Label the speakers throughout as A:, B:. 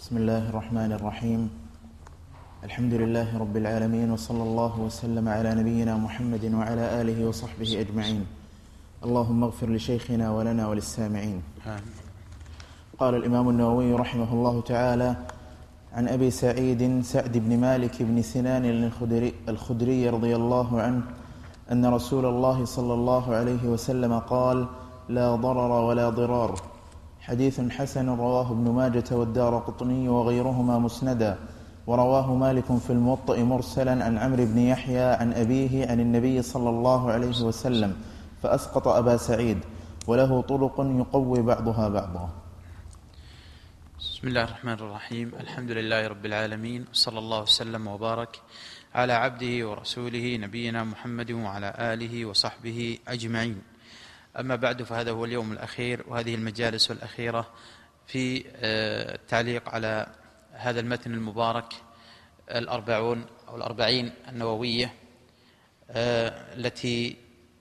A: بسم الله الرحمن الرحيم. الحمد لله رب العالمين، وصلى الله وسلم على نبينا محمد وعلى آله وصحبه أجمعين. اللهم اغفر لشيخنا ولنا وللسامعين. قال الإمام النووي رحمه الله تعالى: عن أبي سعد بن مالك بن سنان الخدري رضي الله عنه أن رسول الله صلى الله عليه وسلم قال: لا ضرر ولا ضرار. حديث حسن رواه ابن ماجة والدارقطني وغيرهما مسندا، ورواه مالك في الموطأ مرسلا عن عمرو بن يحيى عن أبيه عن النبي صلى الله عليه وسلم، فأسقط أبا سعيد، وله طرق يقوي بعضها بعضا.
B: بسم الله الرحمن الرحيم. الحمد لله رب العالمين، وصلى الله وسلم وبارك على عبده ورسوله نبينا محمد وعلى آله وصحبه أجمعين. أما بعد، فهذا هو اليوم الأخير وهذه المجالس الأخيرة في التعليق على هذا المتن المبارك الأربعين النووية التي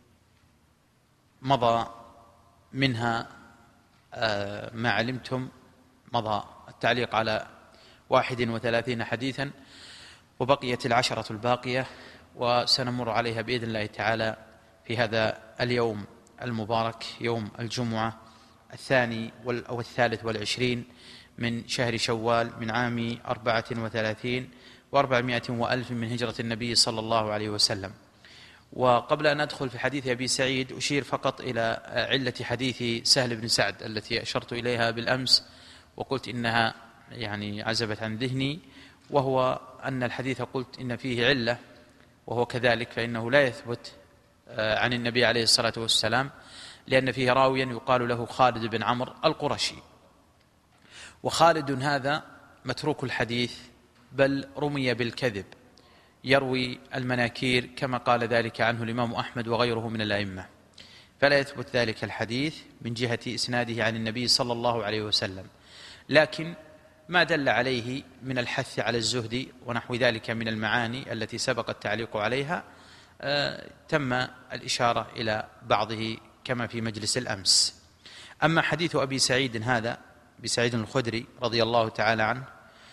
B: مضى منها ما علمتم، مضى التعليق على 31 حديثا، وبقيت 10 الباقية، وسنمر عليها بإذن الله تعالى في هذا اليوم المبارك، يوم الجمعة 23 من شهر شوال من عام 34 و400 وألف من هجرة النبي صلى الله عليه وسلم. وقبل أن أدخل في حديث أبي سعيد أشير فقط إلى علة حديث سهل بن سعد التي أشرت إليها بالأمس، وقلت إنها عزبت عن ذهني، وهو أن الحديث قلت إن فيه علة، وهو كذلك، فإنه لا يثبت عن النبي عليه الصلاة والسلام، لأن فيه راويا يقال له خالد بن عمرو القرشي، وخالد هذا متروك الحديث، بل رمي بالكذب، يروي المناكير كما قال ذلك عنه الإمام أحمد وغيره من الأئمة، فلا يثبت ذلك الحديث من جهة إسناده عن النبي صلى الله عليه وسلم. لكن ما دل عليه من الحث على الزهد ونحو ذلك من المعاني التي سبق التعليق عليها تم الإشارة إلى بعضه كما في مجلس الأمس. أما حديث أبي سعيد هذا، أبي سعيد الخدري رضي الله تعالى عنه،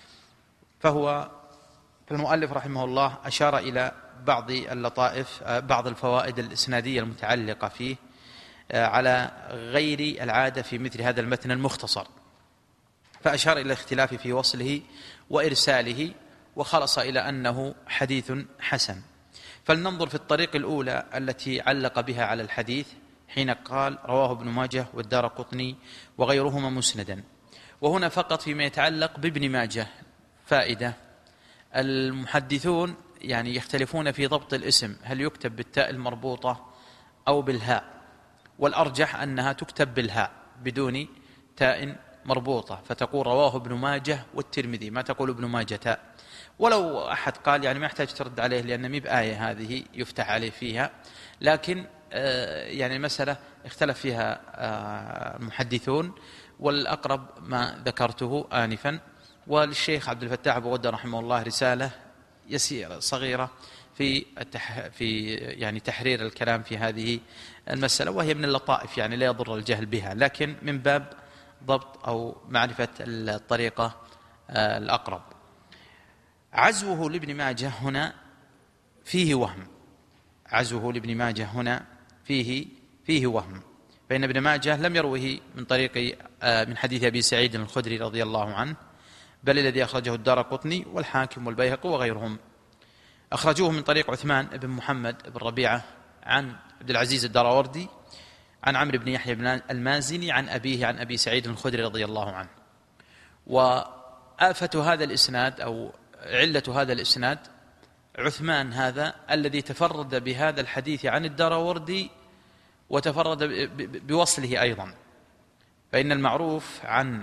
B: فالمؤلف رحمه الله أشار إلى بعض اللطائف، بعض الفوائد الإسنادية المتعلقة فيه على غير العادة في مثل هذا المتن المختصر، فأشار إلى الاختلاف في وصله وإرساله، وخلص إلى أنه حديث حسن. فلننظر في الطريق الأولى التي علق بها على الحديث حين قال: رواه ابن ماجه والدارقطني وغيرهما مسندا. وهنا فقط فيما يتعلق بابن ماجه فائدة: المحدثون يختلفون في ضبط الاسم، هل يكتب بالتاء المربوطة أو بالهاء، والأرجح أنها تكتب بالهاء بدون تاء مربوطة، فتقول رواه ابن ماجه والترمذي، ما تقول ابن ماجه تاء. ولو أحد قال ما يحتاج ترد عليه، لأن مي بآية هذه يفتح عليه فيها، لكن المسألة اختلف فيها المحدثون، والأقرب ما ذكرته آنفا. وللشيخ عبد الفتاح أبو غدة رحمه الله رسالة يسيرة صغيرة في تحرير الكلام في هذه المسألة، وهي من اللطائف لا يضر الجهل بها، لكن من باب ضبط أو معرفة الطريقة الأقرب. عزوه لابن ماجه هنا فيه وهم، عزوه لابن ماجه هنا فيه وهم، فإن ابن ماجه لم يروه من حديث أبي سعيد الخدري رضي الله عنه، بل الذي أخرجه الدارقطني والحاكم والبيهقي وغيرهم أخرجوه من طريق عثمان بن محمد بن ربيعة عن عبد العزيز الدراوردي عن عمرو بن يحيى بن المازني عن أبيه عن أبي سعيد الخدري رضي الله عنه. وآفة هذا الإسناد أو علة هذا الإسناد عثمان هذا الذي تفرد بهذا الحديث عن الدراوردي وتفرد بوصله أيضا، فإن المعروف عن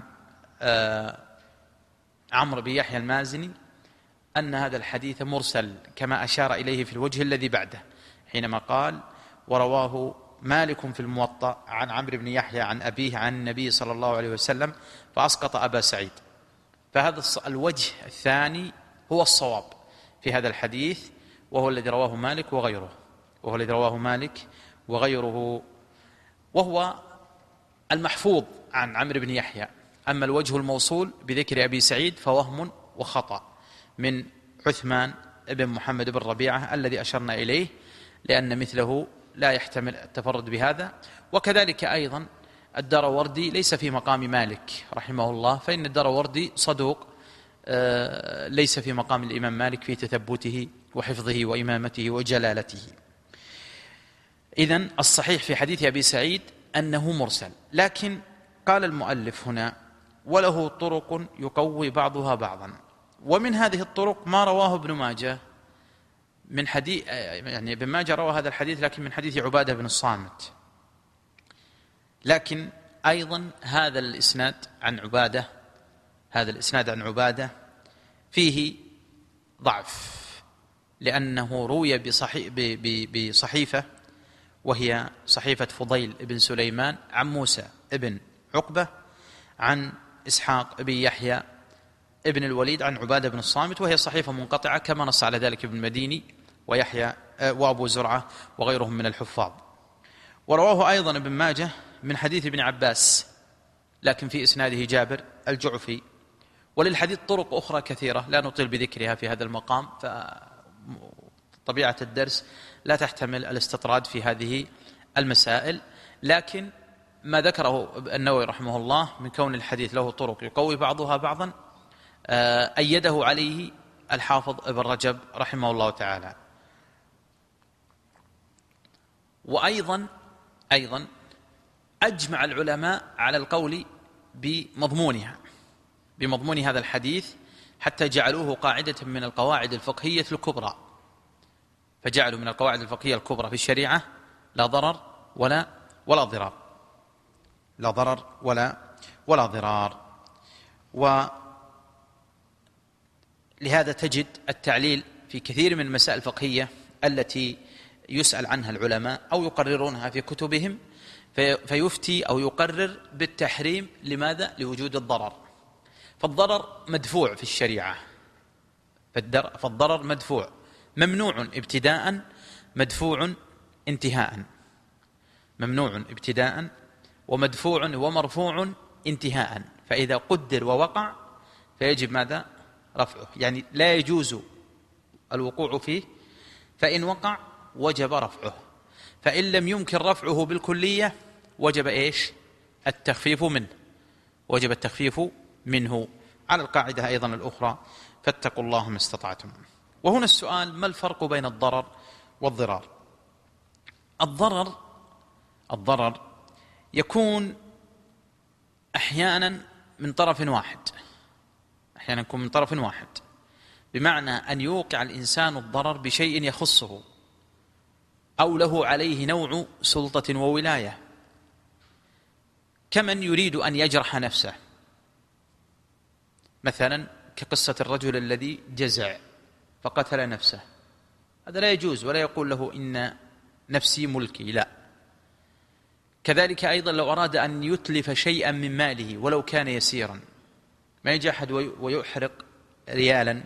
B: عمرو بن يحيى المازني أن هذا الحديث مرسل، كما أشار إليه في الوجه الذي بعده حينما قال: ورواه مالك في الموطأ عن عمرو بن يحيى عن أبيه عن النبي صلى الله عليه وسلم فأسقط أبا سعيد. فهذا الوجه الثاني هو الصواب في هذا الحديث، وهو الذي رواه مالك وغيره، وهو المحفوظ عن عمرو بن يحيى أما الوجه الموصول بذكر أبي سعيد فوهم وخطأ من عثمان بن محمد بن ربيعة الذي أشرنا إليه، لأن مثله لا يحتمل التفرد بهذا. وكذلك أيضا الدروردي ليس في مقام مالك رحمه الله، فإن الدروردي صدوق ليس في مقام الإمام مالك في تثبته وحفظه وإمامته وجلالته. إذن الصحيح في حديث أبي سعيد أنه مرسل، لكن قال المؤلف هنا وله طرق يقوي بعضها بعضا. ومن هذه الطرق ما رواه ابن ماجه من حديث، يعني ابن ماجه روى هذا الحديث لكن من حديث عبادة بن الصامت، لكن أيضا هذا الإسناد عن عبادة فيه ضعف، لأنه روي بصحيفة وهي صحيفة فضيل بن سليمان عن موسى بن عقبة عن إسحاق بن يحيى ابن الوليد عن عبادة بن الصامت، وهي صحيفة منقطعة كما نص على ذلك ابن المديني ويحيى وأبو زرعة وغيرهم من الحفاظ. ورواه أيضا ابن ماجه من حديث ابن عباس لكن في إسناده جابر الجعفي. وللحديث طرق أخرى كثيرة لا نطيل بذكرها في هذا المقام، فطبيعة الدرس لا تحتمل الاستطراد في هذه المسائل. لكن ما ذكره النووي رحمه الله من كون الحديث له طرق يقوي بعضها بعضا أيده عليه الحافظ ابن رجب رحمه الله تعالى. وأيضا أجمع العلماء على القول بمضمون هذا الحديث، حتى جعلوه قاعدة من القواعد الفقهية الكبرى، فجعلوا من القواعد الفقهية الكبرى في الشريعة لا ضرر ولا ضرار، لا ضرر ولا ضرار. ولهذا تجد التعليل في كثير من المسائل الفقهية التي يسأل عنها العلماء أو يقررونها في كتبهم، فيفتي أو يقرر بالتحريم. لماذا؟ لوجود الضرر. فالضرر مدفوع في الشريعة، فالضرر مدفوع، ممنوع ابتداء، مدفوع انتهاء، ممنوع ابتداء ومدفوع ومرفوع انتهاء. فإذا قدر ووقع فيجب ماذا؟ رفعه، يعني لا يجوز الوقوع فيه، فإن وقع وجب رفعه، فإن لم يمكن رفعه بالكلية وجب إيش؟ التخفيف منه، وجب التخفيف منه على القاعدة أيضا الأخرى فاتقوا الله ما استطعتم. وهنا السؤال: ما الفرق بين الضرر والضرار؟ الضرر يكون أحيانا من طرف واحد، أحيانا يكون من طرف واحد، بمعنى أن يوقع الإنسان الضرر بشيء يخصه أو له عليه نوع سلطة وولاية، كمن يريد أن يجرح نفسه، مثلا كقصة الرجل الذي جزع فقتل نفسه، هذا لا يجوز، ولا يقول له إن نفسي ملكي، لا. كذلك أيضا لو أراد أن يتلف شيئا من ماله ولو كان يسيرا، ما يجي أحد ويحرق ريالا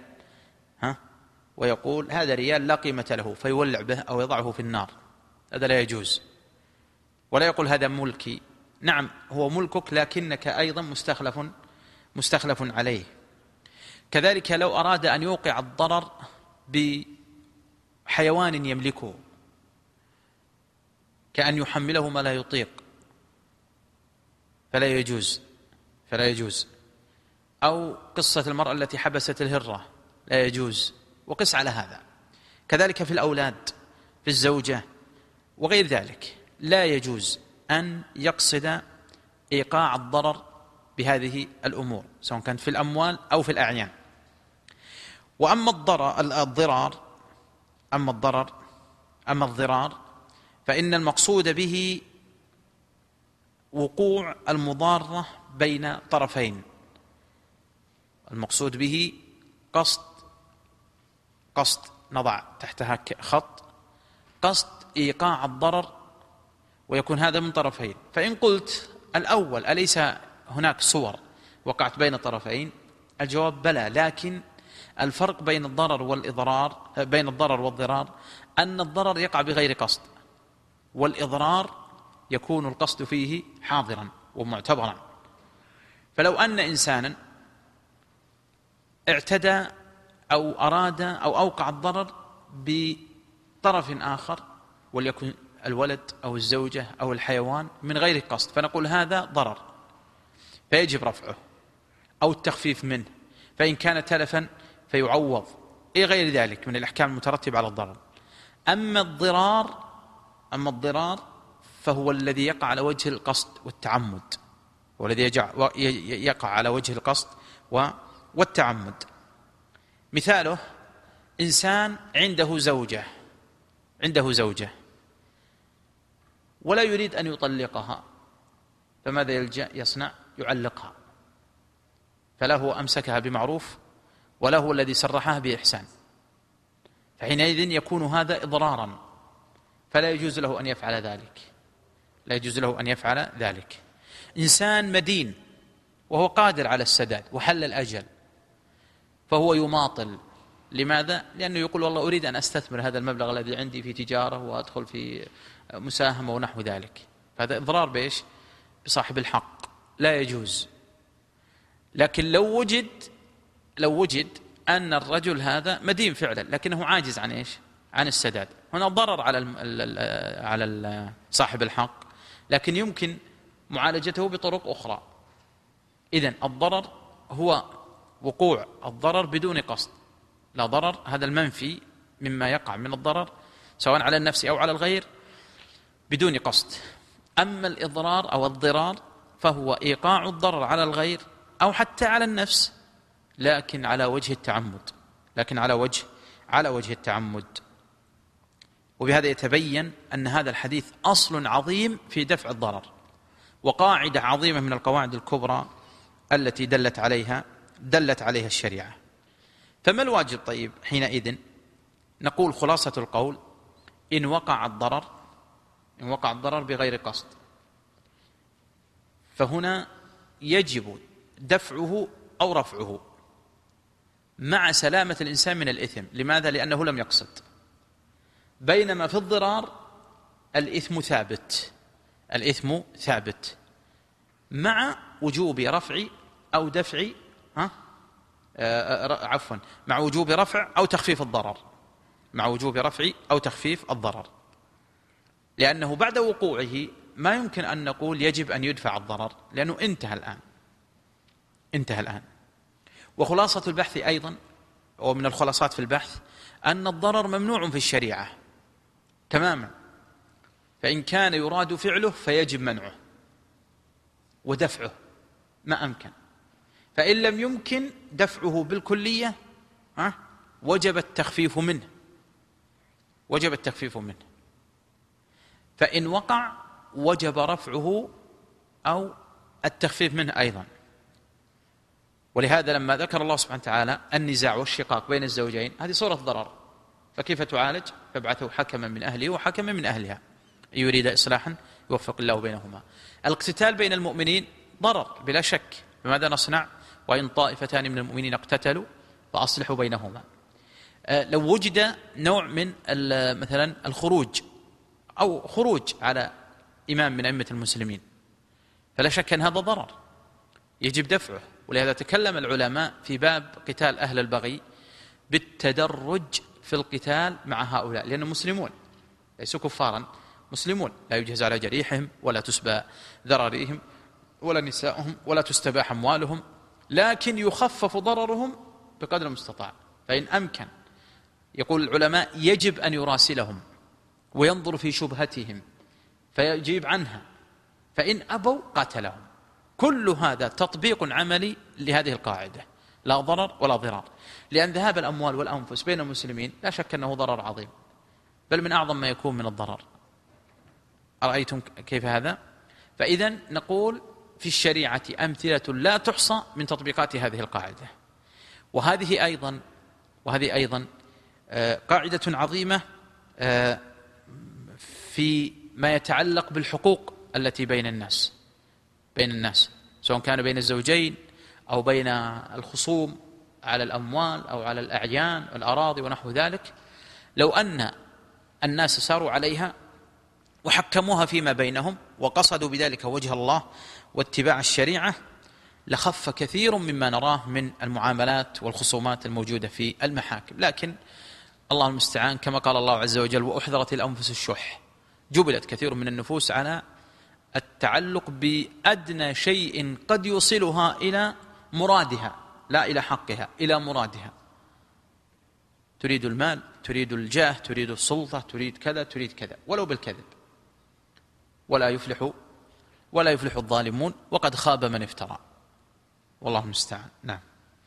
B: ويقول هذا ريال لا قيمة له فيولع به أو يضعه في النار، هذا لا يجوز. ولا يقول هذا ملكي، نعم هو ملكك لكنك أيضا مستخلف عليه. كذلك لو أراد أن يوقع الضرر بحيوان يملكه، كأن يحمله ما لا يطيق، فلا يجوز. أو قصة المرأة التي حبست الهرة لا يجوز، وقس على هذا. كذلك في الأولاد، في الزوجة وغير ذلك، لا يجوز أن يقصد إيقاع الضرر بهذه الأمور، سواء كانت في الأموال أو في الأعيان. وأما الضرار فإن المقصود به وقوع المضارة بين طرفين، المقصود به قصد نضع تحتها خط، قصد إيقاع الضرر، ويكون هذا من طرفين. فإن قلت الأول أليس هناك صور وقعت بين طرفين؟ الجواب بلى، لكن الفرق بين الضرر والضرار أن الضرر يقع بغير قصد، والإضرار يكون القصد فيه حاضرا ومعتبرا. فلو أن إنسانا اعتدى أو أراد أو أوقع الضرر بطرف آخر، وليكن الولد أو الزوجة أو الحيوان، من غير قصد، فنقول هذا ضرر فيجب رفعه أو التخفيف منه، فإن كان تلفا فيعوض، إيه غير ذلك من الأحكام المترتبة على الضرر. أما الضرار فهو الذي يقع على وجه القصد والتعمد، والذي يقع على وجه القصد والتعمد. مثاله إنسان عنده زوجة ولا يريد أن يطلقها، فماذا يصنع؟ يعلقها، فله أمسكها بمعروف وله الذي سرحها بإحسان، فحينئذ يكون هذا إضرارا، فلا يجوز له أن يفعل ذلك. إنسان مدين وهو قادر على السداد وحل الأجل، فهو يماطل. لماذا؟ لأنه يقول والله أريد أن أستثمر هذا المبلغ الذي عندي في تجارة وأدخل في مساهمة ونحو ذلك، فهذا إضرار بصاحب الحق، لا يجوز. لكن لو وجد أن الرجل هذا مدين فعلا لكنه عاجز عن السداد، هنا ضرر على صاحب الحق، لكن يمكن معالجته بطرق أخرى. إذن الضرر هو وقوع الضرر بدون قصد، لا ضرر، هذا المنفي مما يقع من الضرر سواء على النفس أو على الغير بدون قصد. أما الإضرار أو الضرار فهو إيقاع الضرر على الغير أو حتى على النفس، لكن على وجه التعمد. وبهذا يتبين أن هذا الحديث أصل عظيم في دفع الضرر، وقاعدة عظيمة من القواعد الكبرى التي دلت عليها الشريعة. فما الواجب طيب حينئذ؟ نقول خلاصة القول: إن وقع الضرر بغير قصد، فهنا يجب دفعه أو رفعه مع سلامة الإنسان من الإثم. لماذا؟ لأنه لم يقصد. بينما في الضرار الإثم ثابت مع وجوب رفع أو دفع مع وجوب رفع أو تخفيف الضرر، لأنه بعد وقوعه ما يمكن أن نقول يجب أن يدفع الضرر، لأنه انتهى الآن. وخلاصة البحث أيضا، ومن الخلاصات في البحث، أن الضرر ممنوع في الشريعة تماما، فإن كان يراد فعله فيجب منعه ودفعه ما أمكن، فإن لم يمكن دفعه بالكلية وجب التخفيف منه، فإن وقع وجب رفعه أو التخفيف منه أيضا. ولهذا لما ذكر الله سبحانه وتعالى النزاع والشقاق بين الزوجين، هذه صورة ضرر، فكيف تعالج؟ فابعثوا حكما من أهله وحكما من أهلها إن يريد إصلاحا يوفق الله بينهما. الاقتتال بين المؤمنين ضرر بلا شك، فماذا نصنع؟ وإن طائفتان من المؤمنين اقتتلوا فأصلحوا بينهما. لو وجد نوع من مثلا الخروج أو خروج على إمام من أئمة المسلمين، فلا شك أن هذا ضرر يجب دفعه. ولهذا تكلم العلماء في باب قتال أهل البغي بالتدرج في القتال مع هؤلاء، لأنهم مسلمون ليسوا كفارا، مسلمون، لا يجهز على جريحهم ولا تسبى ذراريهم ولا نساؤهم ولا تستباح أموالهم، لكن يخفف ضررهم بقدر المستطاع. فإن أمكن، يقول العلماء، يجب أن يراسلهم وينظر في شبهتهم فيجيب عنها، فإن أبوا قاتلهم. كل هذا تطبيق عملي لهذه القاعدة، لا ضرر ولا ضرار، لأن ذهاب الأموال والأنفس بين المسلمين لا شك أنه ضرر عظيم، بل من أعظم ما يكون من الضرر. أرأيتم كيف هذا؟ فإذا نقول في الشريعة أمثلة لا تحصى من تطبيقات هذه القاعدة. وهذه أيضا قاعدة عظيمة في ما يتعلق بالحقوق التي بين الناس، سواء كان بين الزوجين أو بين الخصوم على الأموال أو على الأعيان والأراضي ونحو ذلك. لو أن الناس ساروا عليها وحكموها فيما بينهم وقصدوا بذلك وجه الله واتباع الشريعة، لخف كثير مما نراه من المعاملات والخصومات الموجودة في المحاكم. لكن الله المستعان، كما قال الله عز وجل: وأحضرت الأنفس الشح. جبلت كثير من النفوس على التعلق بأدنى شيء قد يوصلها إلى مرادها، لا إلى حقها، إلى مرادها. تريد المال، تريد الجاه، تريد السلطة، تريد كذا، تريد كذا، ولو بالكذب. ولا يفلح الظالمون، وقد خاب من افترى. والله المستعان. نعم.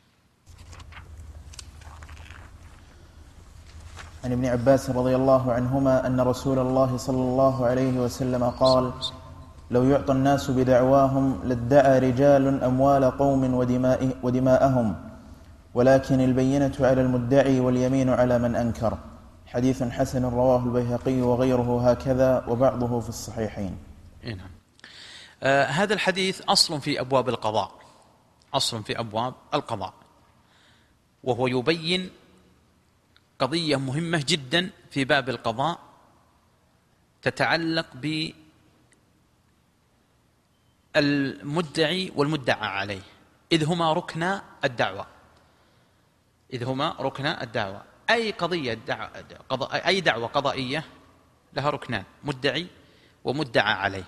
A: عن ابن عباس رضي الله عنهما أن رسول الله صلى الله عليه وسلم قال: لو يعطى الناس بدعواهم لادعى رجال أموال قوم ودماءهم، ولكن البينة على المدعي واليمين على من أنكر. حديث حسن رواه البيهقي وغيره هكذا، وبعضه في الصحيحين.
B: نعم. هذا الحديث أصل في أبواب القضاء، وهو يبين قضية مهمة جدا في باب القضاء، تتعلق بالمدعي والمدعى عليه، إذ هما ركن الدعوة. أي دعوة قضائية لها ركنان: مدعي ومدعى عليه.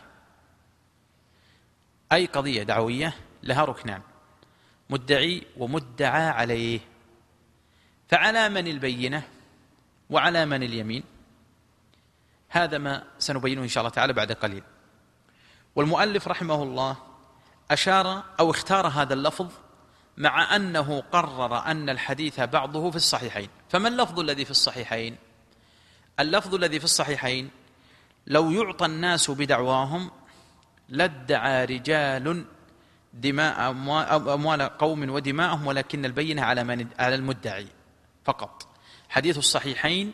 B: أي قضية دعوية لها ركنان: مدعي ومدعى عليه. فعلى من البينة وعلى من اليمين؟ هذا ما سنبينه إن شاء الله تعالى بعد قليل. والمؤلف رحمه الله أشار أو اختار هذا اللفظ مع أنه قرر أن الحديث بعضه في الصحيحين. فما اللفظ الذي في الصحيحين؟ اللفظ الذي في الصحيحين: لو يعطى الناس بدعواهم لادعى رجال دماء أموال قوم ودماءهم، ولكن البينة على المدعي فقط. حديث الصحيحين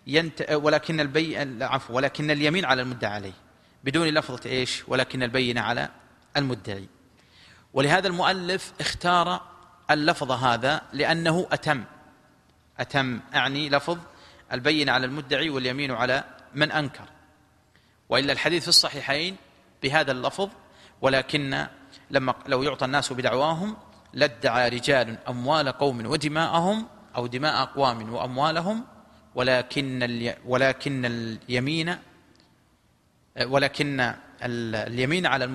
B: ولكن اليمين على المدعى عليه، بدون لفظة إيش؟ ولكن البينة على المدعي. ولهذا المؤلف اختار اللفظ هذا لأنه أتم، أعني لفظ البينة على المدعي واليمين على من أنكر. وإلا الحديث في الصحيحين بهذا اللفظ: ولكن لو يعطى الناس بدعواهم لادعى رجال أموال قوم ودماءهم، أو دماء أقوام وأموالهم، ولكن اليمين على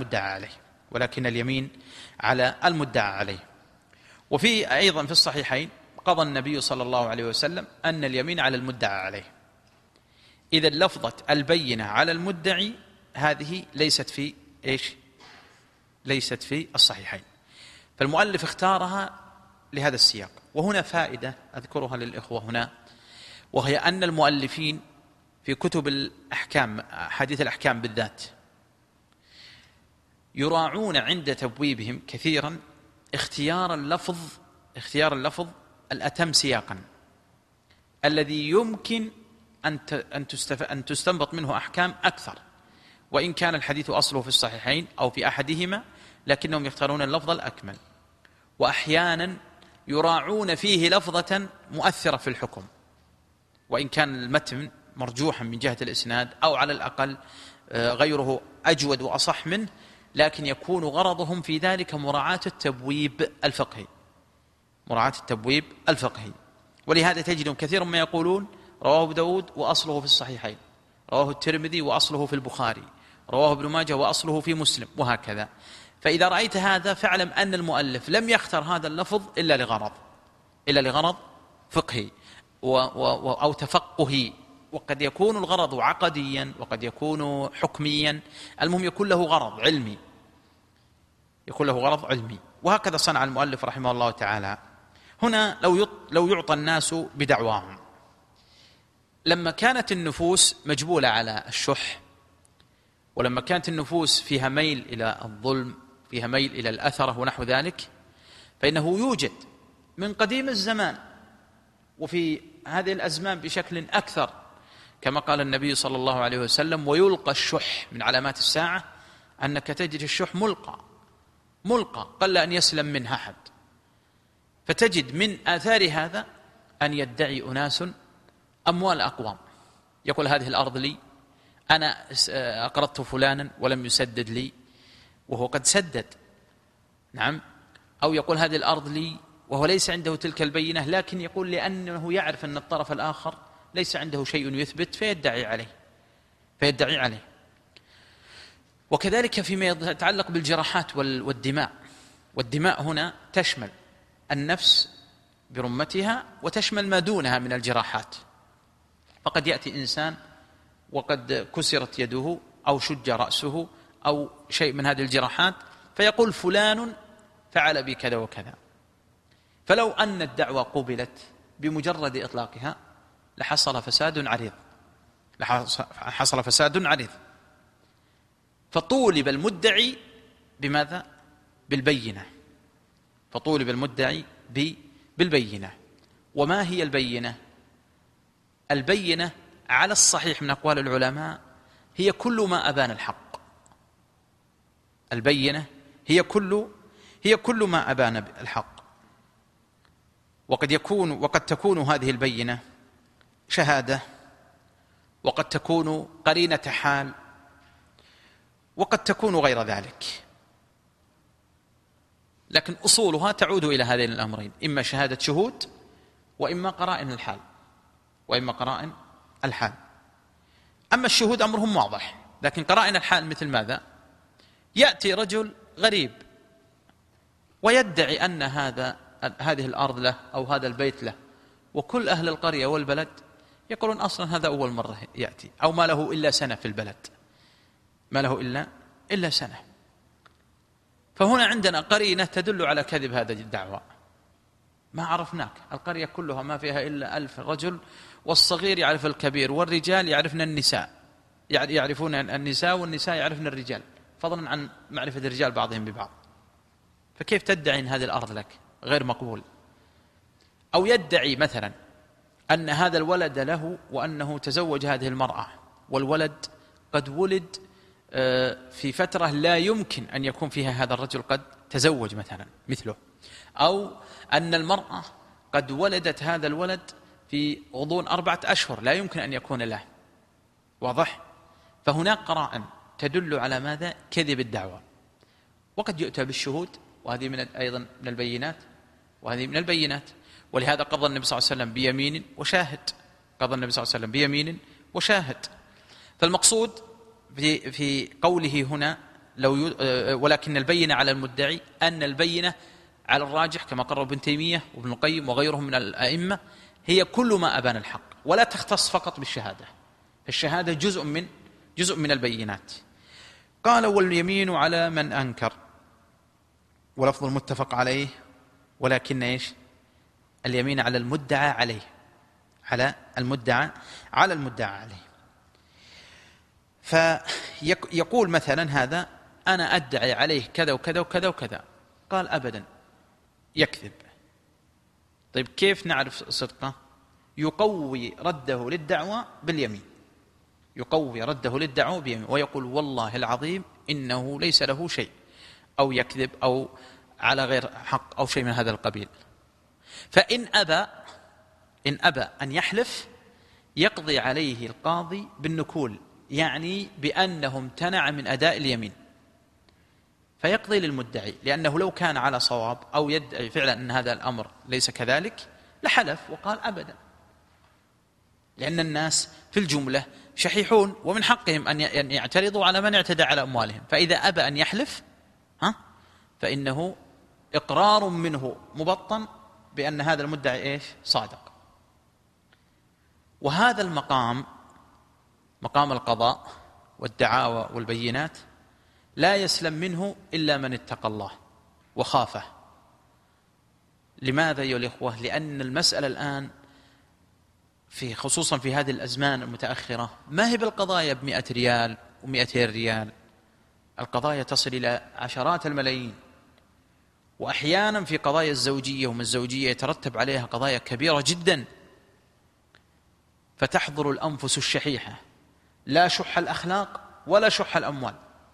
B: المدعى عليه. وفي أيضا في الصحيحين: قضى النبي صلى الله عليه وسلم أن اليمين على المدعى عليه. إذا لفظة البينة على المدعي هذه ليست في الصحيحين، فالمؤلف اختارها لهذا السياق. وهنا فائدة أذكرها للإخوة هنا، وهي أن المؤلفين في كتب الأحكام، حديث الأحكام بالذات، يراعون عند تبويبهم كثيرا اختيار اللفظ الأتم سياقا، الذي يمكن أن تستنبط منه أحكام أكثر، وإن كان الحديث أصله في الصحيحين أو في أحدهما، لكنهم يختارون اللفظ الأكمل. وأحيانا يراعون فيه لفظة مؤثرة في الحكم، وإن كان المتن مرجوحا من جهة الإسناد، أو على الأقل غيره أجود وأصح منه، لكن يكون غرضهم في ذلك مراعاة التبويب الفقهي. ولهذا تجدهم كثيرا ما يقولون: رواه أبو داود وأصله في الصحيحين، رواه الترمذي وأصله في البخاري، رواه ابن ماجه وأصله في مسلم، وهكذا. فإذا رأيت هذا فاعلم أن المؤلف لم يختر هذا اللفظ إلا لغرض فقهي أو تفقهي، وقد يكون الغرض عقديا وقد يكون حكميا، المهم يكون له غرض علمي. وهكذا صنع المؤلف رحمه الله تعالى. هنا لو يعطى الناس بدعواهم، لما كانت النفوس مجبولة على الشح، ولما كانت النفوس فيها ميل إلى الظلم، فيها ميل إلى الأثرة ونحو ذلك، فإنه يوجد من قديم الزمان وفي هذه الأزمان بشكل أكثر، كما قال النبي صلى الله عليه وسلم: ويلقى الشح من علامات الساعة، أنك تجد الشح ملقى قل أن يسلم منها أحد. فتجد من آثار هذا أن يدعي أناس أموال أقوام، يقول: هذه الأرض لي، أنا أقرضت فلانا ولم يسدد لي، وهو قد سدد. نعم. أو يقول هذه الأرض لي وهو ليس عنده تلك البينة، لكن يقول لأنه يعرف أن الطرف الآخر ليس عنده شيء يثبت فيدعي عليه. وكذلك فيما يتعلق بالجراحات والدماء هنا تشمل النفس برمتها وتشمل ما دونها من الجراحات. فقد يأتي إنسان وقد كسرت يده أو شج رأسه أو شيء من هذه الجراحات فيقول فلان فعل بي كذا وكذا، فلو أن الدعوة قبلت بمجرد إطلاقها لحصل فساد عريض. فطولب المدعي بماذا؟ بالبينة. وما هي البينة؟ البينة على الصحيح من أقوال العلماء هي كل ما أبان الحق. البينة هي كل ما أبان الحق. وقد تكون هذه البينة شهادة، وقد تكون قرينة حال، وقد تكون غير ذلك، لكن أصولها تعود إلى هذين الأمرين: إما شهادة شهود وإما قرائن الحال. أما الشهود أمرهم واضح، لكن قرائن الحال مثل ماذا؟ يأتي رجل غريب ويدعي أن هذه الأرض له أو هذا البيت له، وكل أهل القرية والبلد يقولون أصلا هذا أول مرة يأتي، أو ما له إلا سنة في البلد، ما له إلا سنة. فهنا عندنا قرينة تدل على كذب هذه الدعوة. ما عرفناك، القرية كلها ما فيها إلا 1000 رجل، والصغير يعرف الكبير، والرجال يعرفون النساء والنساء يعرفن الرجال، فضلا عن معرفة الرجال بعضهم ببعض. فكيف تدعي أن هذه الأرض لك؟ غير مقبول. أو يدعي مثلا أن هذا الولد له وأنه تزوج هذه المرأة، والولد قد ولد في فترة لا يمكن أن يكون فيها هذا الرجل قد تزوج مثله، أو أن المرأة قد ولدت هذا الولد في غضون 4 أشهر لا يمكن أن يكون له. واضح؟ فهناك قرائن تدل على ماذا؟ كذب الدعوة. وقد يؤتى بالشهود، وهذه أيضا من البينات، ولهذا قضى النبي صلى الله عليه وسلم بيمين وشاهد. فالمقصود في قوله هنا ولكن البينة على المدعي، أن البينة على الراجح كما قرر ابن تيمية وابن القيم وغيرهم من الأئمة هي كل ما أبان الحق، ولا تختص فقط بالشهادة. الشهادة جزء من البينات. قال واليمين على من أنكر، ولفظ المتفق عليه، ولكن اليمين على المدعى عليه. فيقول مثلا هذا أنا أدعي عليه كذا وكذا وكذا وكذا، قال أبدا، يكذب. طيب كيف نعرف صدقه؟ يقوي رده للدعوة باليمين، ويقول والله العظيم إنه ليس له شيء، أو يكذب أو على غير حق أو شيء من هذا القبيل. فإن أبى أن يحلف يقضي عليه القاضي بالنكول، يعني بأنه امتنع من أداء اليمين، فيقضي للمدعي، لأنه لو كان على صواب أو يدعي فعلا أن هذا الأمر ليس كذلك لحلف وقال أبدا، لأن الناس في الجملة شحيحون ومن حقهم أن يعترضوا على من اعتدى على أموالهم. فإذا أبى أن يحلف فإنه إقرار منه مبطن بأن هذا المدعي صادق. وهذا المقام، مقام القضاء والدعاوى والبينات، لا يسلم منه إلا من اتقى الله وخافه. لماذا أيها الإخوة؟ لأن المسألة الآن خصوصا في هذه الأزمان المتأخرة ما هي بالقضايا ب100 ريال و200 ريال، القضايا تصل إلى عشرات الملايين. وأحيانا في قضايا الزوجية ومن الزوجية يترتب عليها قضايا كبيرة جدا، فتحضر الأنفس الشحيحة، لا شح الأخلاق ولا شح الأموال،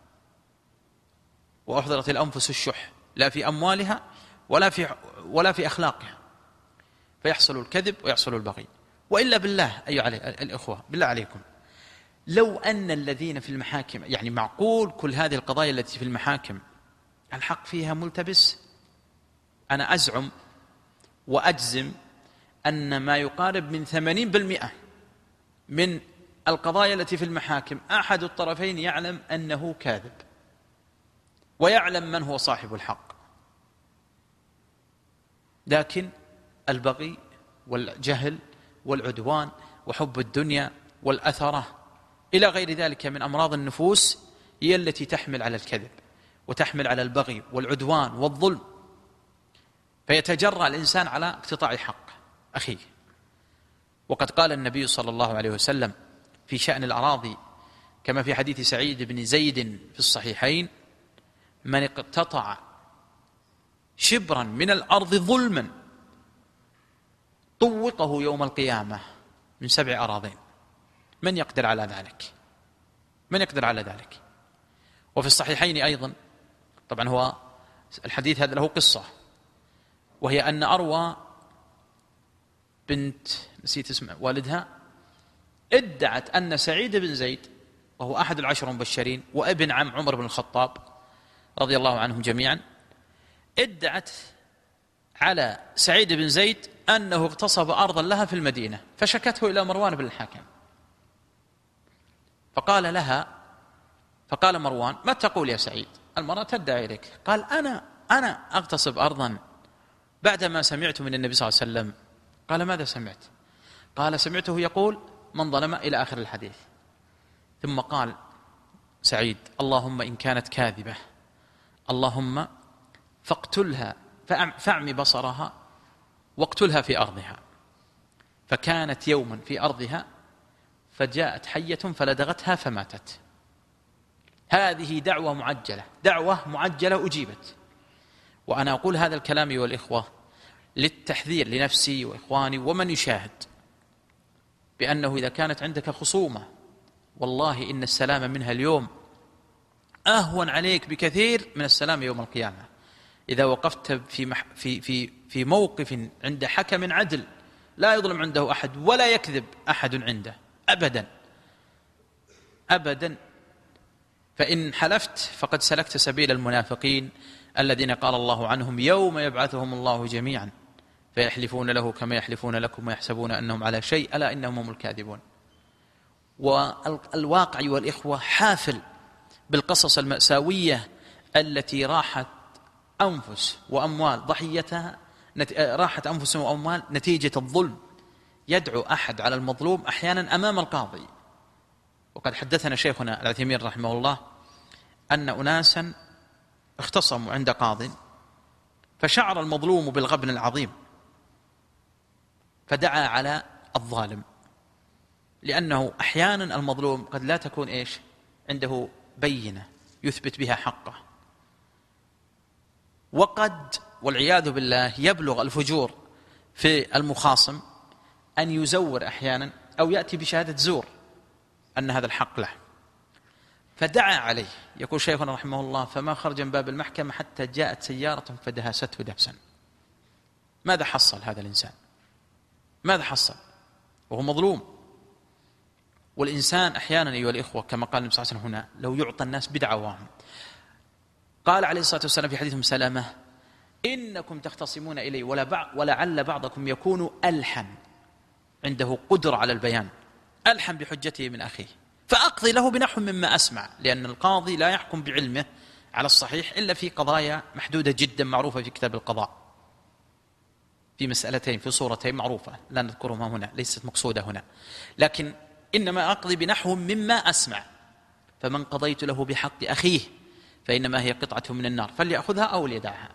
B: وأحضرت الأنفس الشح لا في أموالها ولا في أخلاقها، فيحصل الكذب ويحصل البغي. وإلا بالله أيها الإخوة، بالله عليكم، لو أن الذين في المحاكم، يعني معقول كل هذه القضايا التي في المحاكم الحق فيها ملتبس؟ أنا أزعم وأجزم أن ما يقارب من 80% من القضايا التي في المحاكم أحد الطرفين يعلم أنه كاذب ويعلم من هو صاحب الحق، لكن البغي والجهل والعدوان وحب الدنيا والأثرة إلى غير ذلك من أمراض النفوس هي التي تحمل على الكذب وتحمل على البغي والعدوان والظلم، فيتجرأ الإنسان على اقتطاع حق أخيه. وقد قال النبي صلى الله عليه وسلم في شأن الأراضي كما في حديث سعيد بن زيد في الصحيحين: من اقتطع شبرا من الأرض ظلما طوقه يوم القيامة من 7 أراضين. من يقدر على ذلك؟ من يقدر على ذلك؟ وفي الصحيحين أيضا، طبعا هو الحديث هذا له قصة، وهي أن أروى بنت نسيت اسم والدها ادعت أن سعيد بن زيد وهو أحد العشر المبشرين وابن عم عمر بن الخطاب رضي الله عنهم جميعا، ادعت على سعيد بن زيد أنه اغتصب أرضا لها في المدينة، فشكته إلى مروان بن الحكم، فقال مروان: ما تقول يا سعيد؟ المرأة تدعي إليك. قال: أنا أغتصب أرضا بعدما سمعت من النبي صلى الله عليه وسلم. قال: ماذا سمعت؟ قال: سمعته يقول: من ظلم، إلى آخر الحديث. ثم قال سعيد: اللهم إن كانت كاذبة اللهم فاقتلها، فاعمي بصرها واقتلها في أرضها. فكانت يوما في أرضها فجاءت حية فلدغتها فماتت. هذه دعوة معجلة أجيبت. وأنا أقول هذا الكلام أيها الإخوة للتحذير لنفسي وإخواني ومن يشاهد، بأنه إذا كانت عندك خصومة والله إن السلام منها اليوم أهون عليك بكثير من السلام يوم القيامة. إذا وقفت في موقف عند حكم عدل لا يظلم عنده أحد ولا يكذب أحد عنده أبدا، فإن حلفت فقد سلكت سبيل المنافقين الذين قال الله عنهم: يوم يبعثهم الله جميعا فيحلفون له كما يحلفون لكم ويحسبون أنهم على شيء ألا إنهم هم الكاذبون. والواقع أيها الإخوة حافل بالقصص المأساوية التي راحت أنفس وأموال ضحيتها، راحت أنفس وأموال نتيجة الظلم. يدعو أحد على المظلوم أحيانا أمام القاضي. وقد حدثنا شيخنا العثيمين رحمه الله أن أناسا اختصموا عند قاض، فشعر المظلوم بالغبن العظيم فدعا على الظالم، لأنه أحيانا المظلوم قد لا تكون عنده بينة يثبت بها حقه، وقد والعياذ بالله يبلغ الفجور في المخاصم أن يزور أحيانا أو يأتي بشهادة زور أن هذا الحق له، فدعا عليه. يقول شيخنا رحمه الله: فما خرج من باب المحكمة حتى جاءت سيارة فدهسته دهسا. ماذا حصل هذا الإنسان؟ ماذا حصل وهو مظلوم؟ والإنسان أحيانا أيها الإخوة كما قال النبي صلى الله عليه وسلم هنا: لو يعطى الناس بدعواهم. قال عليه الصلاة والسلام في حديث سلامة: إنكم تختصمون إلي ولعل بعضكم يكون ألحن، عنده قدرة على البيان، ألحن بحجته من أخيه، فأقضي له بنحو مما أسمع، لأن القاضي لا يحكم بعلمه على الصحيح إلا في قضايا محدودة جدا معروفة في كتاب القضاء، في مسألتين في صورتين معروفة لا نذكرهما هنا، ليست مقصودة هنا، لكن إنما أقضي بنحو مما أسمع. فمن قضيت له بحق أخيه فإنما هي قطعة من النار فليأخذها أو ليدعها،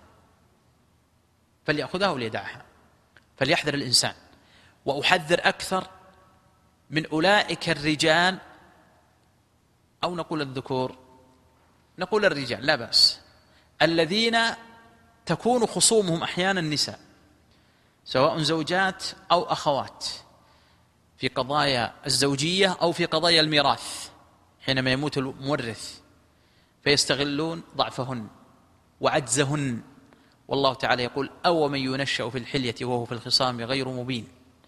B: فليحذر الإنسان. وأحذر أكثر من أولئك الرجال، أو نقول الذكور، نقول الرجال لا بأس، الذين تكون خصومهم أحيانا النساء، سواء زوجات أو أخوات، في قضايا الزوجية أو في قضايا الميراث، حينما يموت المورث فيستغلون ضعفهن وعجزهن. والله تعالى يقول: أو من ينشأ في الحلية وهو في الخصام غير مبين.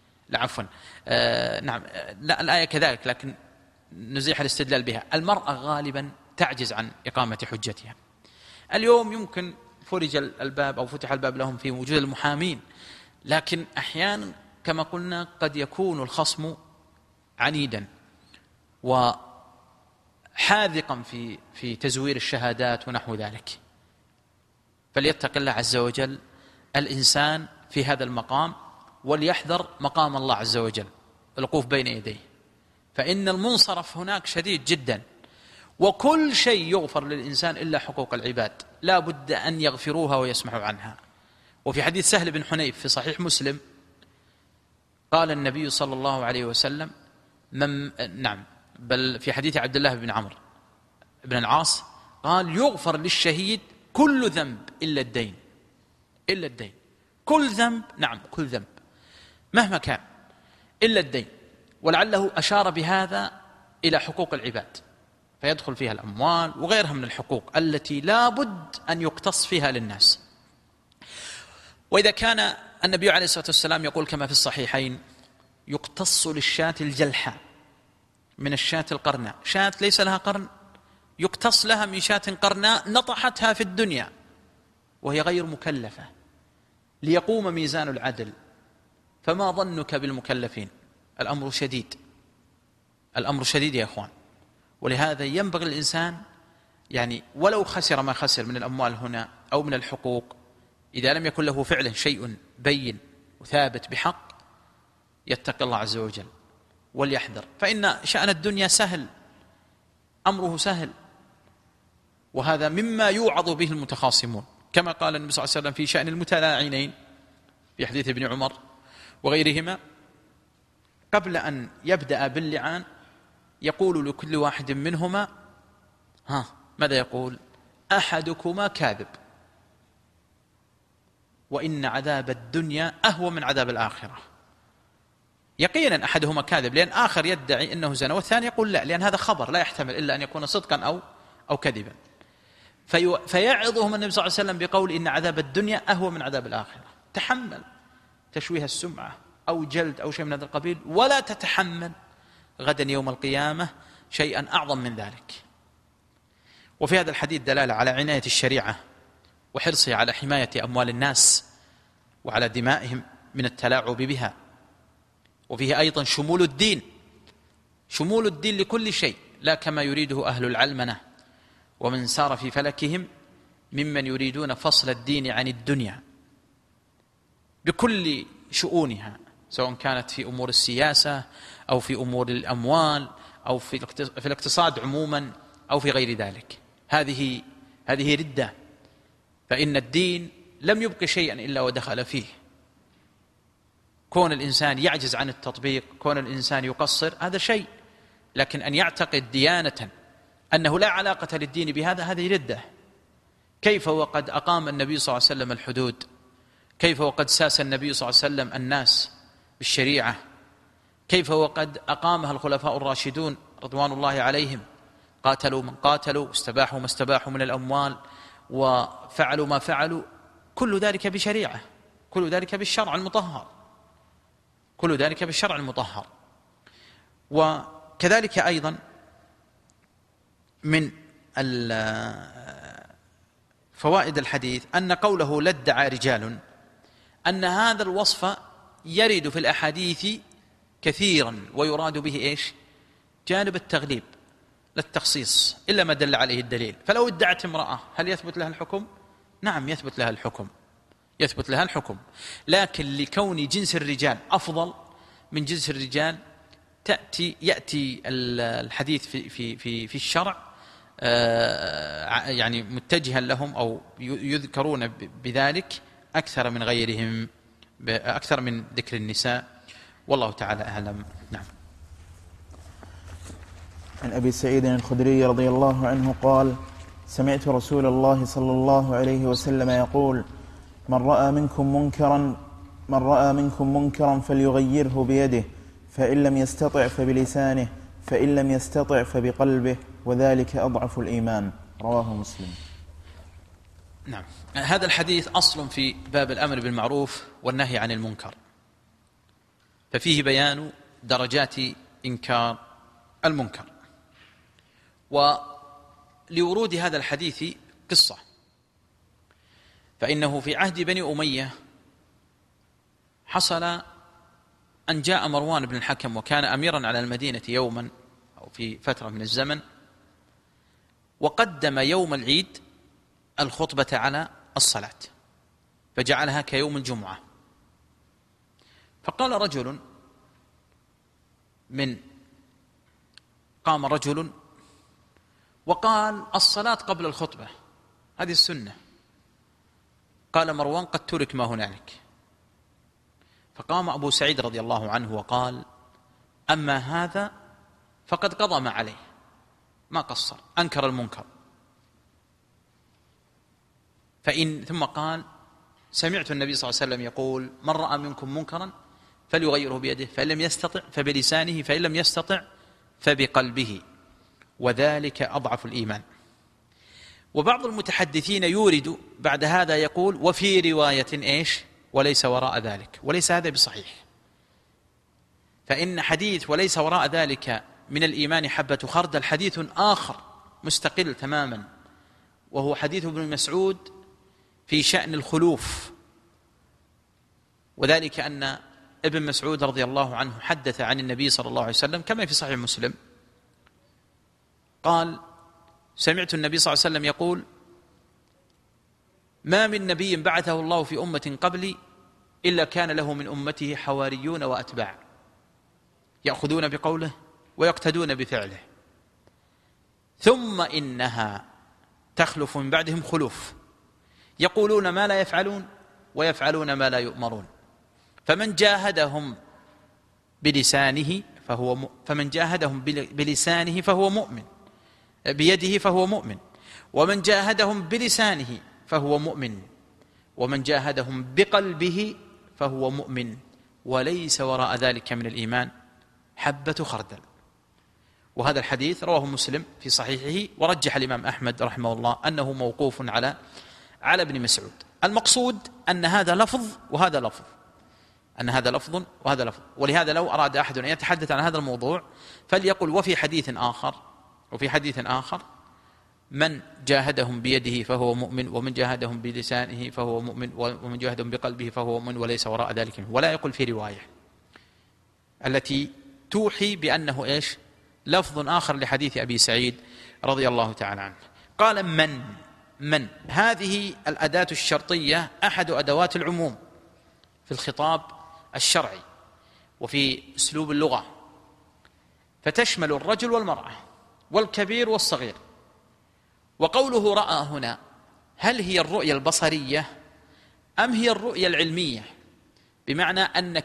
B: نعم، لا الآية كذلك، لكن نزيح الاستدلال بها. المرأة غالبا تعجز عن إقامة حجتها. اليوم يمكن فرج الباب أو فتح الباب لهم في وجود المحامين، لكن أحيانا كما قلنا قد يكون الخصم عنيدا وحاذقا في تزوير الشهادات ونحو ذلك، فليتق الله عز وجل الإنسان في هذا المقام، وليحذر مقام الله عز وجل الوقوف بين يديه، فإن المنصرف هناك شديد جدا، وكل شيء يغفر للإنسان إلا حقوق العباد لا بد أن يغفروها ويسمحوا عنها. وفي حديث سهل بن حنيف في صحيح مسلم قال النبي صلى الله عليه وسلم بل في حديث عبد الله بن عمرو بن العاص قال يغفر للشهيد كل ذنب إلا الدين، إلا الدين، كل ذنب، نعم كل ذنب مهما كان إلا الدين. ولعله أشار بهذا إلى حقوق العباد، فيدخل فيها الأموال وغيرها من الحقوق التي لا بد أن يقتص فيها للناس. وإذا كان النبي عليه الصلاة والسلام يقول كما في الصحيحين يقتص للشاة الجلحة من الشاة القرناء، شاة ليس لها قرن يقتص لها من شاة قرناء نطحتها في الدنيا وهي غير مكلفة ليقوم ميزان العدل، فما ظنك بالمكلفين؟ الأمر شديد، الأمر شديد يا أخوان. ولهذا ينبغي الإنسان يعني ولو خسر ما خسر من الأموال هنا أو من الحقوق، إذا لم يكن له فعلا شيء بين وثابت بحق يتقي الله عز وجل وليحذر، فإن شأن الدنيا سهل، أمره سهل، وهذا مما يوعظ به المتخاصمون، كما قال النبي صلى الله عليه وسلم في شأن المتلاعنين في حديث ابن عمر وغيرهما قبل أن يبدأ باللعان يقول لكل واحد منهما ماذا يقول؟ أحدكما كاذب وإن عذاب الدنيا أهون من عذاب الآخرة. يقينا أحدهما كاذب لأن آخر يدعي أنه زنا، والثاني يقول لا، لأن هذا خبر لا يحتمل إلا أن يكون صدقا أو كذبا. فيعظهم النبي صلى الله عليه وسلم بقول إن عذاب الدنيا أهون من عذاب الآخرة. تحمل تشويه السمعة أو جلد أو شيء من هذا القبيل، ولا تتحمل غدا يوم القيامة شيئا أعظم من ذلك. وفي هذا الحديث دلالة على عناية الشريعة وحرصها على حماية أموال الناس وعلى دمائهم من التلاعب بها، وفيه أيضا شمول الدين، شمول الدين لكل شيء، لا كما يريده أهل العلمنة ومن سار في فلكهم ممن يريدون فصل الدين عن الدنيا بكل شؤونها، سواء كانت في أمور السياسة أو في أمور الأموال أو في الاقتصاد عموما أو في غير ذلك. هذه ردة، فإن الدين لم يبق شيئا إلا ودخل فيه. كون الإنسان يعجز عن التطبيق، كون الإنسان يقصر، هذا شيء، لكن أن يعتقد ديانة أنه لا علاقة للدين بهذا، هذه ردة. كيف وقد أقام النبي صلى الله عليه وسلم الحدود، كيف وقد ساس النبي صلى الله عليه وسلم الناس بالشريعة، كيف وقد أقامها الخلفاء الراشدون رضوان الله عليهم، قاتلوا من قاتلوا، استباحوا ما استباحوا من الأموال، وفعلوا ما فعلوا، كل ذلك بشريعة، كل ذلك بالشرع المطهر، كل ذلك بالشرع المطهر. وكذلك أيضا من فوائد الحديث أن قوله لادعى رجال، أن هذا الوصف يرد في الأحاديث كثيرا ويراد به إيش؟ جانب التغليب لا التخصيص، إلا ما دل عليه الدليل. فلو ادعت امرأة هل يثبت لها الحكم؟ نعم يثبت لها الحكم، يثبت لها الحكم، لكن لكون جنس الرجال أفضل من جنس الرجال يأتي الحديث في الشرع يعني متجها لهم أو يذكرون بذلك أكثر من غيرهم، أكثر من ذكر النساء، والله تعالى أعلم. نعم.
A: عن أبي سعيد الخدري رضي الله عنه قال: سمعت رسول الله صلى الله عليه وسلم يقول: من رأى منكم منكرا فليغيره بيده، فإن لم يستطع فبلسانه، فإن لم يستطع فبقلبه، وذلك أضعف الإيمان. رواه مسلم.
B: نعم. هذا الحديث أصل في باب الأمر بالمعروف والنهي عن المنكر، ففيه بيان درجات إنكار المنكر. ولورود هذا الحديث قصة، فإنه في عهد بني أمية حصل أن جاء مروان بن الحكم وكان أميرا على المدينة يوما أو في فترة من الزمن، وقدم يوم العيد الخطبة على الصلاة فجعلها كيوم الجمعة. فقال رجل قام رجل وقال الصلاة قبل الخطبة هذه السنة. قال مروان قد ترك ما هنالك. فقام أبو سعيد رضي الله عنه وقال أما هذا فقد قضى ما عليه، ما قصر، أنكر المنكر. ثم قال سمعت النبي صلى الله عليه وسلم يقول من رأى منكم منكرا فليغيره بيده، فإن لم يستطع فبلسانه، فإن لم يستطع فبقلبه، وذلك أضعف الإيمان. وبعض المتحدثين يورد بعد هذا يقول وفي رواية إيش وليس وراء ذلك، وليس هذا بصحيح. فإن حديث وليس وراء ذلك من الإيمان حبة خردل حديث آخر مستقل تماما، وهو حديث ابن مسعود في شأن الخلوف. وذلك أن ابن مسعود رضي الله عنه حدث عن النبي صلى الله عليه وسلم كما في صحيح مسلم، قال سمعت النبي صلى الله عليه وسلم يقول ما من نبي بعثه الله في أمة قبلي إلا كان له من أمته حواريون وأتباع يأخذون بقوله ويقتدون بفعله، ثم إنها تخلف من بعدهم خلوف يقولون ما لا يفعلون ويفعلون ما لا يؤمرون، فمن جاهدهم بلسانه فهو مؤمن بيده فهو مؤمن، ومن جاهدهم بلسانه فهو مؤمن، ومن جاهدهم بقلبه فهو مؤمن، وليس وراء ذلك من الإيمان حبة خردل. وهذا الحديث رواه مسلم في صحيحه، ورجح الإمام أحمد رحمه الله أنه موقوف على ابن مسعود. المقصود أن هذا لفظ وهذا لفظ، أن هذا لفظ وهذا لفظ. ولهذا لو أراد أحد أن يتحدث عن هذا الموضوع فليقل وفي حديث آخر من جاهدهم بيده فهو مؤمن، ومن جاهدهم بلسانه فهو مؤمن، ومن جاهدهم بقلبه فهو مؤمن، وليس وراء ذلك. ولا يقول في رواية التي توحي بأنه إيش لفظ آخر لحديث أبي سعيد رضي الله تعالى عنه. قال من هذه الأداة الشرطية أحد أدوات العموم في الخطاب الشرعي وفي أسلوب اللغة، فتشمل الرجل والمرأة والكبير والصغير. وقوله رأى هنا هل هي الرؤية البصرية أم هي الرؤية العلمية؟ بمعنى أنك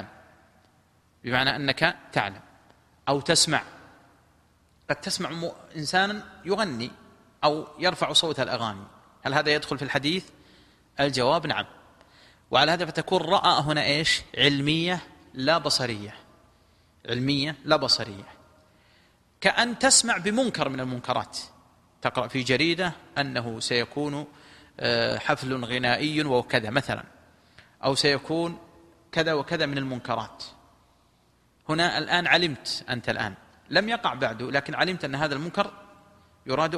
B: تعلم أو تسمع. قد تسمع إنسانا يغني أو يرفع صوت الأغاني، هل هذا يدخل في الحديث؟ الجواب نعم. وعلى هذا فتكون رأى هنا إيش علمية لا بصرية، علمية لا بصرية. كأن تسمع بمنكر من المنكرات، تقرأ في جريدة أنه سيكون حفل غنائي وكذا مثلا، أو سيكون كذا وكذا من المنكرات. هنا الآن علمت، أنت الآن لم يقع بعده، لكن علمت أن هذا المنكر يراد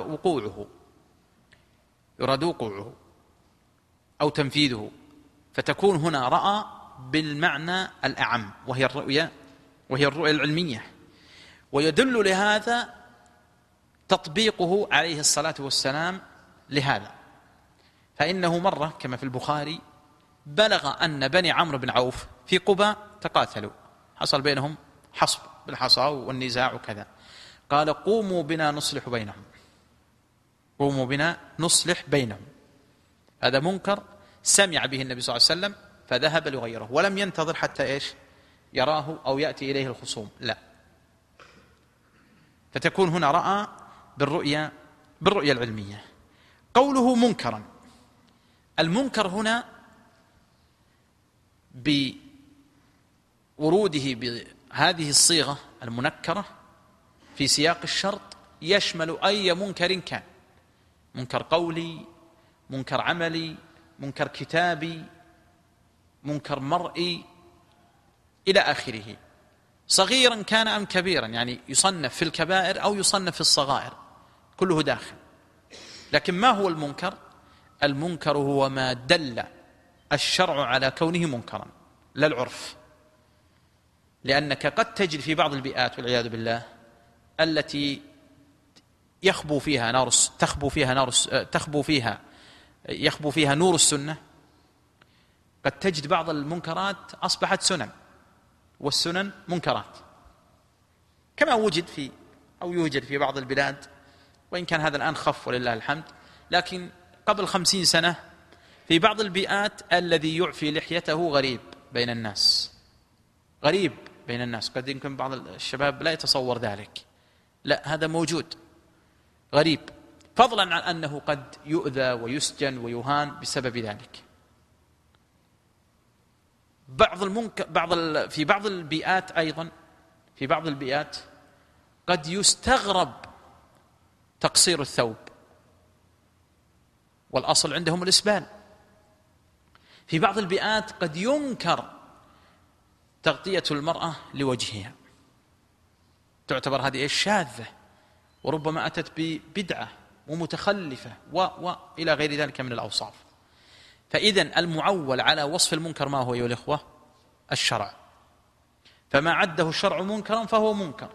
B: وقوعه أو تنفيذه، فتكون هنا رأى بالمعنى الأعم وهي الرؤية العلمية. ويدل لهذا تطبيقه عليه الصلاة والسلام لهذا، فإنه مرة كما في البخاري بلغ أن بني عمرو بن عوف في قباء تقاتلوا، حصل بينهم حصب بالحصى والنزاع وكذا، قال قوموا بنا نصلح بينهم. هذا منكر سمع به النبي صلى الله عليه وسلم فذهب لغيره، ولم ينتظر حتى يراه أو يأتي إليه الخصوم، لا. فتكون هنا رأى بالرؤية العلمية. قوله منكرا، المنكر هنا بوروده بهذه الصيغة المنكرة في سياق الشرط يشمل أي منكر كان، منكر قولي، منكر عملي، منكر كتابي، منكر مرئي إلى آخره، صغيرا كان أم كبيرا، يعني يصنف في الكبائر أو يصنف في الصغائر، كله داخل. لكن ما هو المنكر؟ المنكر هو ما دل الشرع على كونه منكرا لا العرف، لأنك قد تجد في بعض البيئات والعياذ بالله التي يخبو فيها نور السنة، قد تجد بعض المنكرات أصبحت سنن، والسنن منكرات، كما يوجد في بعض البلاد، وإن كان هذا الآن خف ولله الحمد، لكن قبل 50 سنة في بعض البيئات الذي يعفي لحيته غريب بين الناس، قد يمكن بعض الشباب لا يتصور ذلك، لا هذا موجود غريب، فضلا عن أنه قد يؤذى ويسجن ويهان بسبب ذلك. في بعض البيئات أيضا، في بعض البيئات قد يستغرب تقصير الثوب، والأصل عندهم الإسبال. في بعض البيئات قد ينكر تغطية المرأة لوجهها، تعتبر هذه شاذة، وربما أتت ببدعة ومتخلفة وإلى غير ذلك من الأوصاف. فإذن المعول على وصف المنكر ما هو أيها الإخوة؟ الشرع، فما عده الشرع منكرا فهو منكر،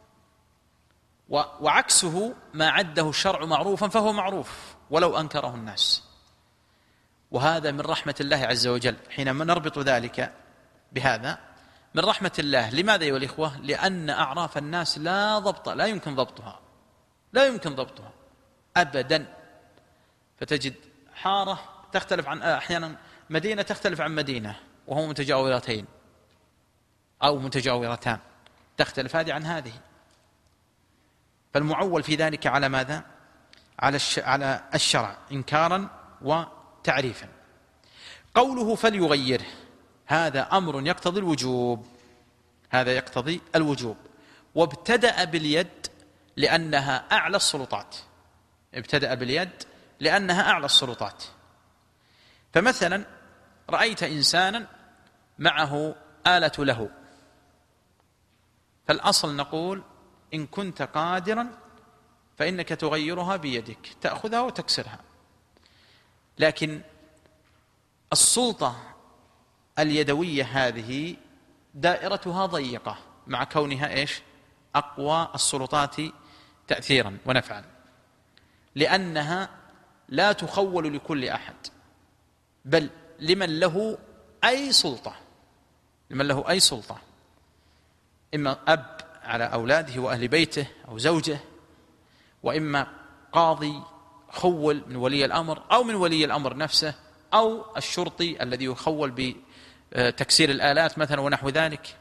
B: وعكسه ما عده الشرع معروفا فهو معروف ولو أنكره الناس. وهذا من رحمة الله عز وجل حينما نربط ذلك بهذا، من رحمة الله. لماذا أيها الإخوة؟ لأن أعراف الناس لا يمكن ضبطها أبدا. فتجد حارة تختلف عن أحيانا مدينة تختلف عن مدينة وهم متجاورتين أو متجاورتان، تختلف هذه عن هذه. فالمعول في ذلك على ماذا؟ على الشرع إنكارا وتعريفا. قوله فليغيره، هذا أمر يقتضي الوجوب، وابتدأ باليد لأنها أعلى السلطات. فمثلا رأيت إنسانا معه آلة له، فالأصل نقول إن كنت قادرا فإنك تغيرها بيدك، تأخذها وتكسرها. لكن السلطة اليدوية هذه دائرتها ضيقة مع كونها أقوى السلطات تأثيرا ونفعا، لأنها لا تخول لكل أحد، بل لمن له أي سلطة، إما أب على أولاده وأهل بيته أو زوجه، وإما قاضي خول من ولي الأمر أو من ولي الأمر نفسه، أو الشرطي الذي يخول بتكسير الآلات مثلا ونحو ذلك.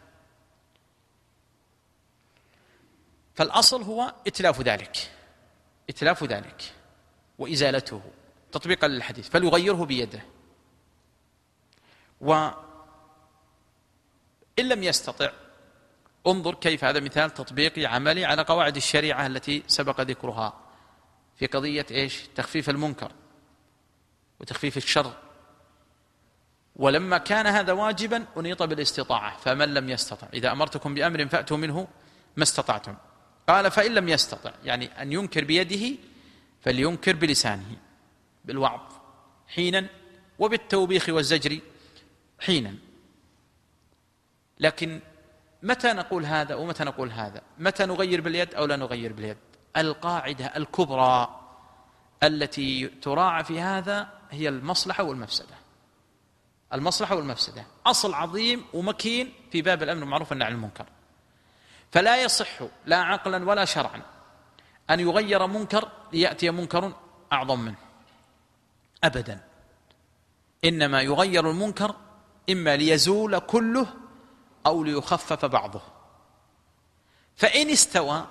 B: فالأصل هو إتلاف ذلك وإزالته تطبيقا للحديث، فليغيره بيده. وإن لم يستطع، انظر كيف هذا مثال تطبيقي عملي على قواعد الشريعة التي سبق ذكرها في قضية تخفيف المنكر وتخفيف الشر. ولما كان هذا واجبا أنيط بالاستطاعة، فمن لم يستطع إذا أمرتكم بأمر فأتوا منه ما استطعتم. قال فإن لم يستطع، يعني أن ينكر بيده، فلينكر بلسانه بالوعظ حينا وبالتوبيخ والزجر حينا. لكن متى نقول هذا ومتى نقول هذا؟ متى نغير باليد أو لا نغير باليد؟ القاعدة الكبرى التي تراعى في هذا هي المصلحة والمفسدة، أصل عظيم ومكين في باب الأمر بالمعروف والنهي عن المنكر. فلا يصح لا عقلا ولا شرعا أن يغير منكر ليأتي منكر أعظم منه أبدا. إنما يغير المنكر إما ليزول كله أو ليخفف بعضه. فإن استوى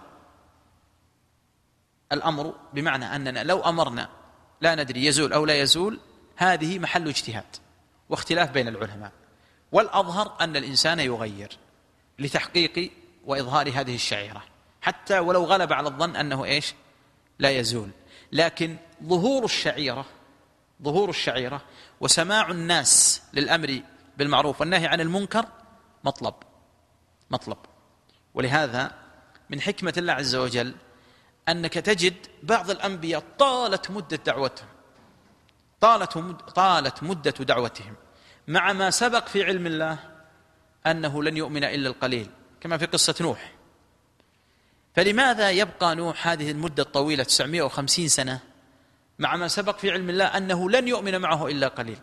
B: الأمر بمعنى أننا لو أمرنا لا ندري يزول أو لا يزول، هذه محل اجتهاد واختلاف بين العلماء، والأظهر أن الإنسان يغير لتحقيق وإظهار هذه الشعيرة، حتى ولو غلب على الظن أنه لا يزول. لكن ظهور الشعيرة وسماع الناس للأمر بالمعروف والنهي عن المنكر مطلب. ولهذا من حكمة الله عز وجل أنك تجد بعض الأنبياء طالت مدة دعوتهم طالت مدة دعوتهم، مع ما سبق في علم الله أنه لن يؤمن إلا القليل كما في قصة نوح. فلماذا يبقى نوح هذه المدة الطويلة 950 سنة مع ما سبق في علم الله أنه لن يؤمن معه إلا قليل؟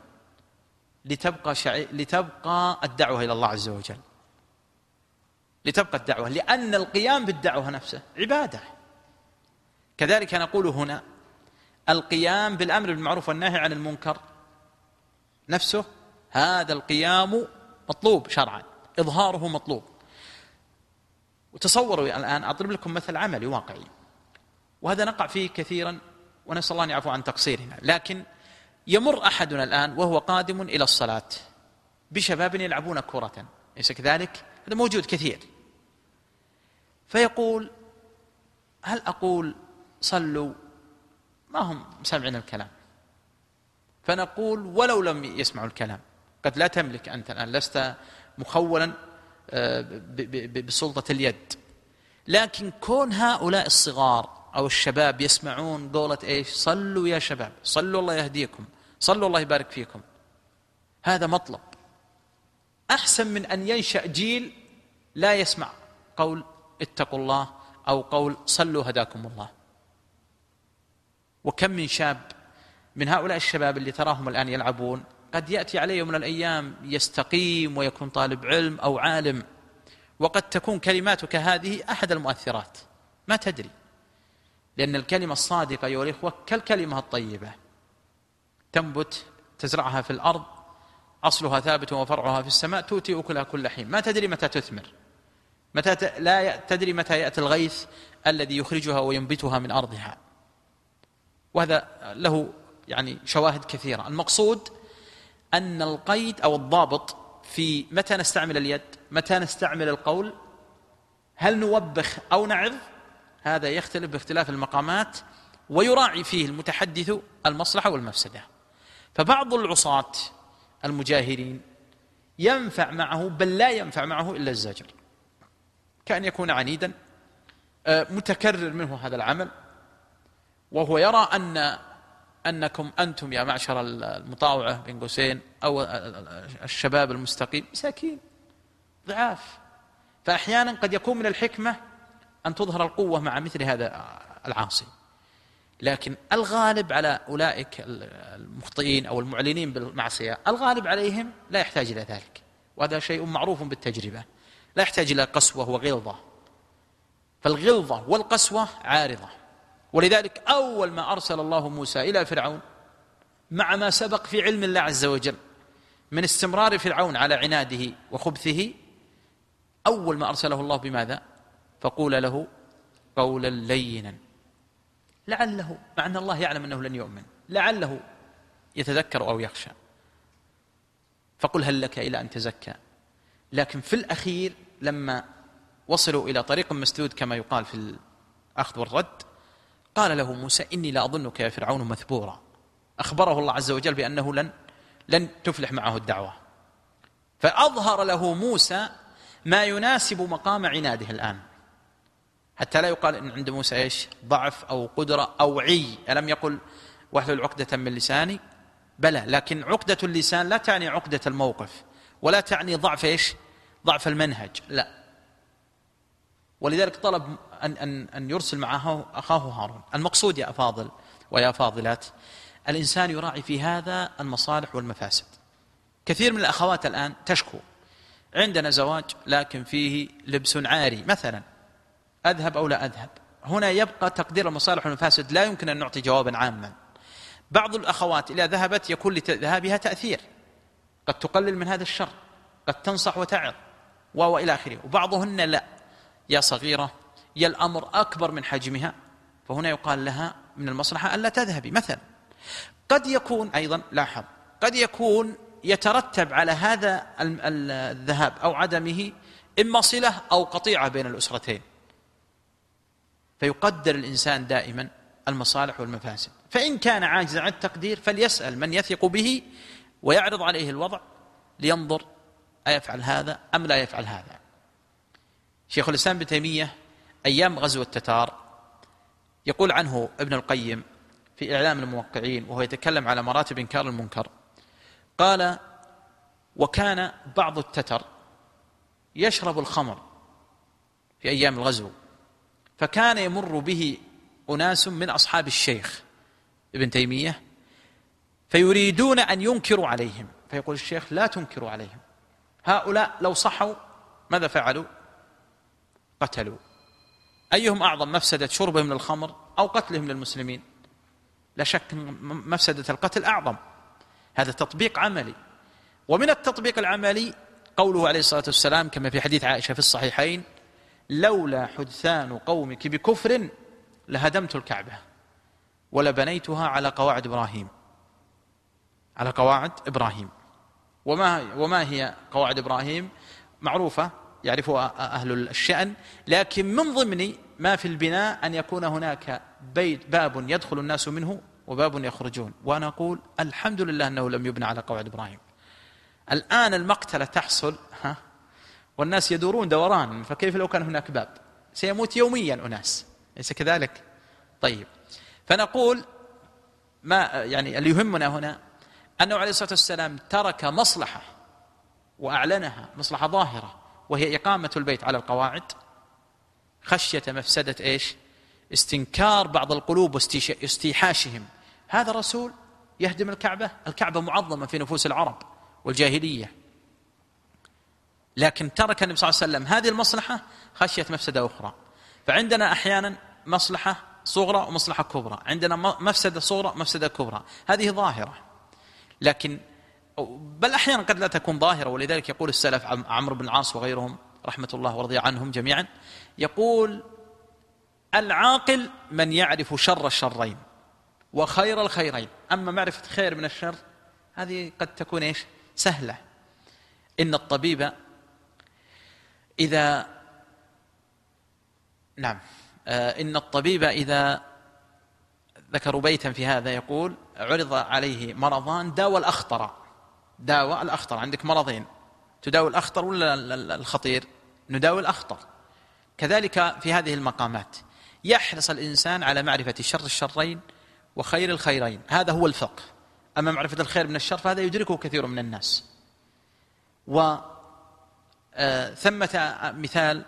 B: لتبقى الدعوة إلى الله عز وجل، لتبقى الدعوة، لأن القيام بالدعوة نفسه عبادة. كذلك نقول هنا القيام بالأمر بالمعروف والنهي عن المنكر نفسه، هذا القيام مطلوب شرعا، إظهاره مطلوب. وتصوروا الآن أضرب لكم مثل عملي واقعي، وهذا نقع فيه كثيرا ونسأل الله أن يعفو عن تقصيرنا، لكن يمر أحدنا الآن وهو قادم إلى الصلاة بشباب يلعبون كرة، ليس كذلك؟ هذا موجود كثير. فيقول: هل أقول صلوا؟ ما هم سامعين الكلام. فنقول: ولو لم يسمعوا الكلام، قد لا تملك أنت الآن، لست مخولا بسلطة اليد، لكن كون هؤلاء الصغار أو الشباب يسمعون قولة إيش؟ صلوا يا شباب، صلوا الله يهديكم، صلوا الله يبارك فيكم، هذا مطلب أحسن من أن ينشأ جيل لا يسمع قول اتقوا الله أو قول صلوا هداكم الله. وكم من شاب من هؤلاء الشباب اللي تراهم الآن يلعبون قد يأتي عليه من الأيام يستقيم ويكون طالب علم أو عالم، وقد تكون كلماتك هذه أحد المؤثرات، ما تدري، لأن الكلمة الصادقة أيها الإخوة كالكلمة الطيبة، تنبت تزرعها في الأرض، أصلها ثابت وفرعها في السماء، تؤتي أكلها كل حين، ما تدري متى تثمر، لا تدري متى يأتي الغيث الذي يخرجها وينبتها من أرضها. وهذا له شواهد كثيرة. المقصود أن القيد أو الضابط في متى نستعمل اليد، متى نستعمل القول، هل نوبخ أو نعظ، هذا يختلف باختلاف المقامات، ويراعي فيه المتحدث المصلحة والمفسدة. فبعض العصاة المجاهرين ينفع معه، بل لا ينفع معه إلا الزجر، كأن يكون عنيدا متكرر منه هذا العمل، وهو يرى أنكم أنتم يا معشر المطاوعة بين قوسين أو الشباب المستقيم مساكين ضعاف. فأحيانا قد يكون من الحكمة أن تظهر القوة مع مثل هذا العاصي، لكن الغالب على أولئك المخطئين أو المعلنين بالمعصية، الغالب عليهم لا يحتاج إلى ذلك، وهذا شيء معروف بالتجربة، لا يحتاج إلى قسوة وغلظة، فالغلظة والقسوة عارضة. ولذلك أول ما أرسل الله موسى إلى فرعون، مع ما سبق في علم الله عز وجل من استمرار فرعون على عناده وخبثه، أول ما أرسله الله بماذا؟ فقول له قولا لينا لعله، مع أن الله يعلم أنه لن يؤمن، لعله يتذكر أو يخشى، فقل هل لك إلى أن تزكى. لكن في الأخير لما وصلوا إلى طريق مسدود كما يقال في الأخذ والرد، قال له موسى إني لا أظنك يا فرعون مثبورا، أخبره الله عز وجل بأنه لن تفلح معه الدعوة، فأظهر له موسى ما يناسب مقام عناده الآن، حتى لا يقال إن عند موسى إيش؟ ضعف أو قدرة أو عي. ألم يقل واحلل عقدة من لساني؟ بلى، لكن عقدة اللسان لا تعني عقدة الموقف، ولا تعني ضعف إيش؟ ضعف المنهج، لا. ولذلك طلب أن يرسل معه أخاه هارون. المقصود يا أفاضل ويا فاضلات، الإنسان يراعي في هذا المصالح والمفاسد. كثير من الأخوات الآن تشكو عندنا زواج لكن فيه لبس عاري مثلا، أذهب أو لا أذهب؟ هنا يبقى تقدير المصالح والمفاسد، لا يمكن أن نعطي جوابا عاما. بعض الأخوات إذا ذهبت يكون لذهابها تأثير، قد تقلل من هذا الشر، قد تنصح وتعظ وإلى آخره، وبعضهن لا، يا صغيرة، يا الأمر أكبر من حجمها، فهنا يقال لها من المصلحة ألا تذهبي مثلا. قد يكون أيضا، لاحظ، قد يكون يترتب على هذا الذهاب أو عدمه إما صلة أو قطيعة بين الأسرتين، فيقدر الإنسان دائما المصالح والمفاسد. فإن كان عاجزا عن التقدير فليسأل من يثق به ويعرض عليه الوضع لينظر أيفعل هذا أم لا يفعل هذا. شيخ الإسلام ابن تيمية أيام غزو التتار يقول عنه ابن القيم في إعلام الموقعين وهو يتكلم على مراتب إنكار المنكر، قال: وكان بعض التتر يشرب الخمر في أيام الغزو، فكان يمر به أناس من أصحاب الشيخ ابن تيمية فيريدون أن ينكروا عليهم، فيقول الشيخ: لا تنكروا عليهم، هؤلاء لو صحوا ماذا فعلوا؟ قتلوا. أيهم أعظم، مفسدة شربهم للخمر أو قتلهم للمسلمين؟ لا شك مفسدة القتل أعظم. هذا تطبيق عملي. ومن التطبيق العملي قوله عليه الصلاة والسلام كما في حديث عائشة في الصحيحين: لولا حدثان قومك بكفر لهدمت الكعبة ولبنيتها على قواعد إبراهيم. على قواعد إبراهيم. وما هي قواعد إبراهيم؟ معروفة يعرفها أهل الشأن، لكن من ضمن ما في البناء أن يكون هناك باب يدخل الناس منه وباب يخرجون. وأنا أقول الحمد لله أنه لم يبنى على قواعد إبراهيم. الآن المقتلة تحصل والناس يدورون دوران، فكيف لو كان هناك باب؟ سيموت يوميا أناس، ليس كذلك؟ طيب، فنقول ما يعني اللي يهمنا هنا أنه عليه الصلاة والسلام ترك مصلحة وأعلنها، مصلحة ظاهرة، وهي إقامة البيت على القواعد، خشية مفسدة إيش؟ استنكار بعض القلوب واستيحاشهم. هذا رسول يهدم الكعبة؟ الكعبة معظمة في نفوس العرب والجاهلية، لكن ترك النبي صلى الله عليه وسلم هذه المصلحة خشية مفسدة أخرى. فعندنا أحيانا مصلحة صغرى ومصلحة كبرى، عندنا مفسدة صغرى مفسدة كبرى، هذه ظاهرة، لكن بل أحيانا قد لا تكون ظاهرة. ولذلك يقول السلف عمرو بن العاص وغيرهم رحمة الله ورضي عنهم جميعا، يقول: العاقل من يعرف شر الشرين وخير الخيرين. أما معرفة خير من الشر هذه قد تكون إيش؟ سهلة. إن الطبيب إذا ذكروا بيتا في هذا يقول: عرض عليه مرضان داوى الأخطر. عندك مرضين، تداوي الأخطر ولا الخطير؟ نداوي الأخطر. كذلك في هذه المقامات يحرص الإنسان على معرفة شر الشرين وخير الخيرين، هذا هو الفقه. أما معرفة الخير من الشر فهذا يدركه كثير من الناس. ثمة مثال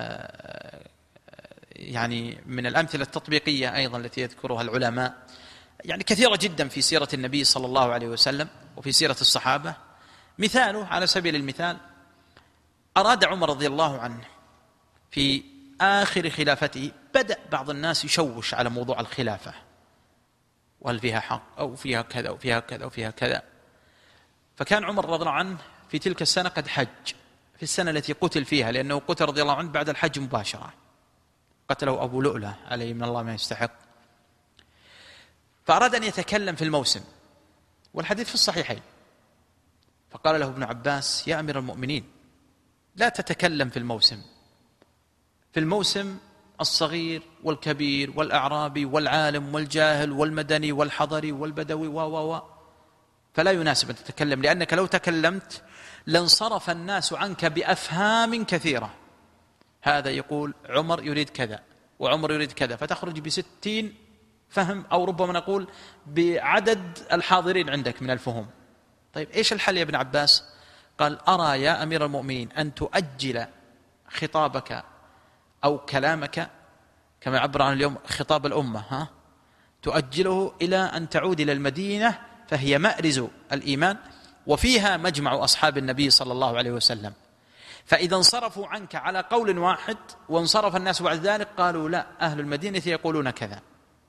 B: يعني من الأمثلة التطبيقية أيضا التي يذكرها العلماء، يعني كثيرة جدا في سيرة النبي صلى الله عليه وسلم وفي سيرة الصحابة. مثاله على سبيل المثال: أراد عمر رضي الله عنه في آخر خلافته، بدأ بعض الناس يشوش على موضوع الخلافة، وهل فيها حق أو فيها كذا أو فيها كذا أو فيها كذا. فكان عمر رضي الله عنه في تلك السنة قد حج، في السنة التي قتل فيها، لأنه قتل رضي الله عنه بعد الحج مباشرة، قتله أبو لؤلؤة عليه من الله ما يستحق. فأراد أن يتكلم في الموسم، والحديث في الصحيحين، فقال له ابن عباس: يا أمير المؤمنين، لا تتكلم في الموسم. في الموسم الصغير والكبير والأعرابي والعالم والجاهل والمدني والحضري والبدوي فلا يناسب أن تتكلم، لأنك لو تكلمت لانصرف الناس عنك بأفهام كثيرة. هذا يقول عمر يريد كذا وعمر يريد كذا، فتخرج ب60 فهم، أو ربما نقول بعدد الحاضرين عندك من الفهم. طيب إيش الحل يا ابن عباس؟ قال: أرى يا أمير المؤمنين أن تؤجل خطابك أو كلامك، كما عبر عن اليوم خطاب الأمة، تؤجله إلى أن تعود إلى المدينة، فهي مأرز الإيمان وفيها مجمع أصحاب النبي صلى الله عليه وسلم. فإذا انصرفوا عنك على قول واحد وانصرف الناس بعد ذلك قالوا: لا، أهل المدينة يقولون كذا.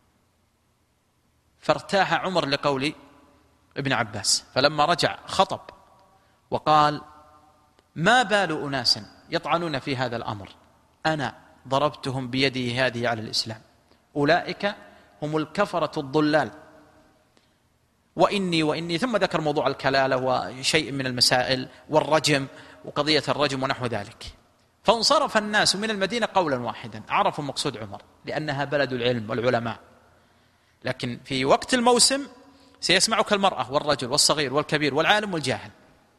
B: فارتاح عمر لقول ابن عباس، فلما رجع خطب وقال: ما بال أناس يطعنون في هذا الأمر، أنا ضربتهم بيدي هذه على الإسلام، أولئك هم الكفرة الضلال، وإني ثم ذكر موضوع الكلالة وشيء من المسائل والرجم وقضية الرجم ونحو ذلك. فانصرف الناس من المدينة قولا واحدا، عرفوا مقصود عمر، لأنها بلد العلم والعلماء. لكن في وقت الموسم سيسمعك المرأة والرجل والصغير والكبير والعالم والجاهل.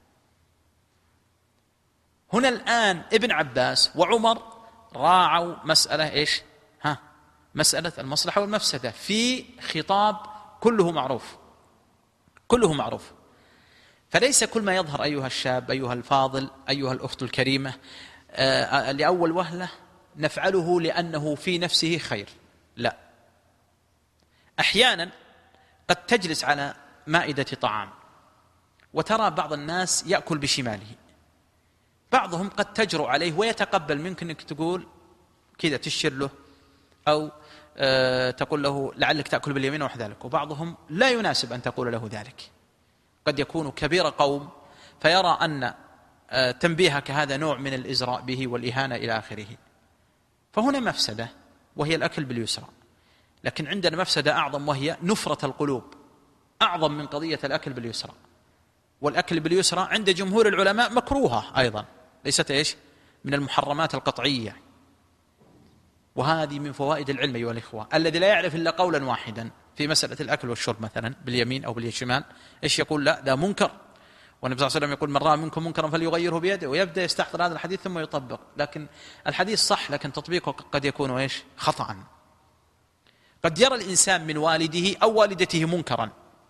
B: هنا الآن ابن عباس وعمر راعوا مسألة إيش؟ مسألة المصلحة والمفسدة في خطاب كله معروف، كله معروف. فليس كل ما يظهر أيها الشاب أيها الفاضل أيها الأخت الكريمة لأول وهلة نفعله لأنه في نفسه خير، لا. أحيانا قد تجلس على مائدة طعام وترى بعض الناس يأكل بشماله، بعضهم قد تجرؤ عليه ويتقبل منك أنك تقول كذا، تشير له أو تقول له لعلك تأكل باليمين ونحو ذلك، وبعضهم لا يناسب أن تقول له ذلك. قد يكون كبير قوم فيرى أن تنبيهك هذا نوع من الإزراء به والإهانة إلى آخره. فهنا مفسدة وهي الأكل باليسرى، لكن عندنا مفسدة أعظم وهي نفرة القلوب، أعظم من قضية الأكل باليسرى. والأكل باليسرى عند جمهور العلماء مكروهة أيضا، ليست من المحرمات القطعية. وهذه من فوائد العلم أيها الإخوة. الذي لا يعرف إلا قولا واحدا في مسألة الأكل والشرب مثلا باليمين أو بالشمال يقول لا منكر، والنبي صلى الله عليه وسلم يقول من رأى منكم منكرا فليغيره بيده، ويبدأ يستحضر هذا الحديث ثم يطبق. لكن الحديث صح، لكن تطبيقه قد يكون خطأ. قد يرى الإنسان من والده أو والدته منكرا.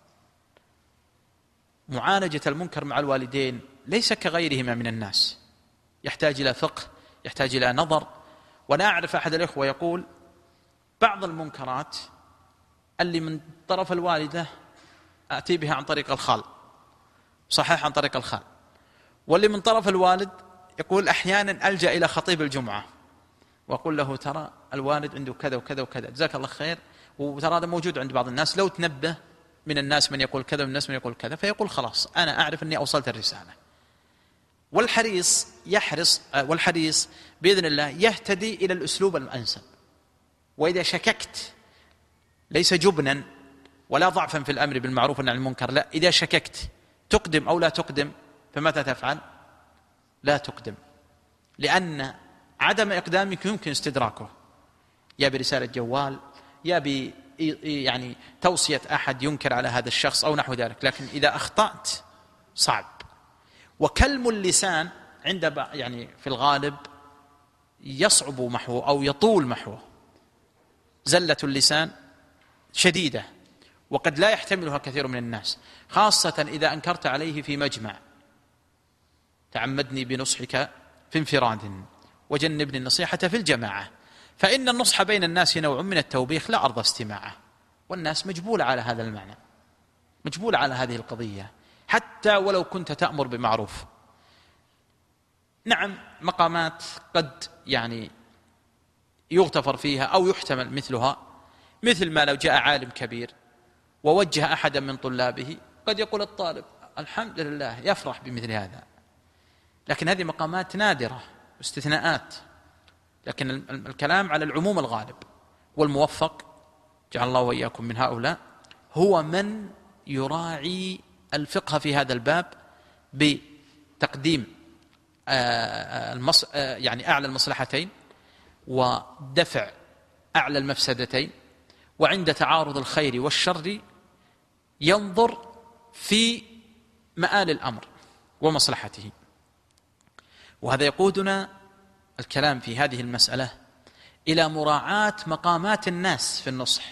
B: معالجة المنكر مع الوالدين ليس كغيرهما من الناس، يحتاج إلى فقه، يحتاج إلى نظر. وأنا أعرف أحد الإخوة يقول بعض المنكرات اللي من طرف الوالدة أتي بها عن طريق الخال، صحيح عن طريق الخال، واللي من طرف الوالد يقول أحيانا ألجأ إلى خطيب الجمعة وأقول له ترى الوالد عنده كذا وكذا وكذا، جزاك الله خير، وترى هذا موجود عند بعض الناس، لو تنبه من الناس من يقول كذا ومن الناس من يقول كذا، فيقول خلاص أنا أعرف أني أوصلت الرسالة. والحريص بإذن الله يهتدي إلى الأسلوب الأنسب. وإذا شككت، ليس جبنا ولا ضعفا في الأمر بالمعروف والنهي عن المنكر، لا، إذا شككت تقدم أو لا تقدم، فماذا تفعل؟ لا تقدم، لأن عدم إقدامك يمكن استدراكه، يا برسالة جوال، يا يعني توصية أحد ينكر على هذا الشخص أو نحو ذلك. لكن إذا أخطأت صعب. وكلم اللسان عند يعني في الغالب يصعب محوه أو يطول محوه. زلة اللسان شديدة وقد لا يحتملها كثير من الناس، خاصة إذا أنكرت عليه في مجمع. تعمدني بنصحك في انفراد وجنبني النصيحة في الجماعة، فإن النصح بين الناس نوع من التوبيخ لا أرضى استماعه. والناس مجبولة على هذا المعنى، مجبولة على هذه القضية، حتى ولو كنت تأمر بمعروف. نعم مقامات قد يعني يغتفر فيها أو يحتمل مثلها، مثل ما لو جاء عالم كبير ووجه أحدا من طلابه، قد يقول الطالب الحمد لله، يفرح بمثل هذا. لكن هذه مقامات نادرة واستثناءات، لكن الكلام على العموم الغالب. والموفق جعل الله وإياكم من هؤلاء هو من يراعي الفقه في هذا الباب بتقديم يعني أعلى المصلحتين ودفع أعلى المفسدتين، وعند تعارض الخير والشر ينظر في مآل الأمر ومصلحته. وهذا يقودنا الكلام في هذه المسألة إلى مراعاة مقامات الناس في النصح.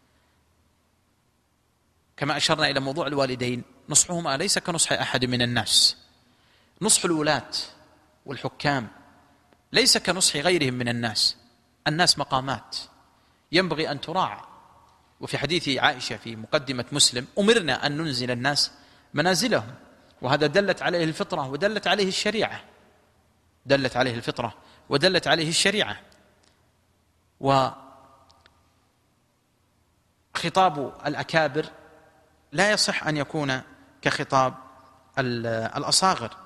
B: كما أشرنا إلى موضوع الوالدين، نصحهما ليس كنصح أحد من الناس. نصح الولاة والحكام ليس كنصح غيرهم من الناس. الناس مقامات ينبغي أن تراعى. وفي حديث عائشة في مقدمة مسلم أمرنا أن ننزل الناس منازلهم، وهذا دلت عليه الفطرة ودلت عليه الشريعة، دلت عليه الفطرة ودلت عليه الشريعة. وخطاب الأكابر لا يصح أن يكون كخطاب الأصاغر.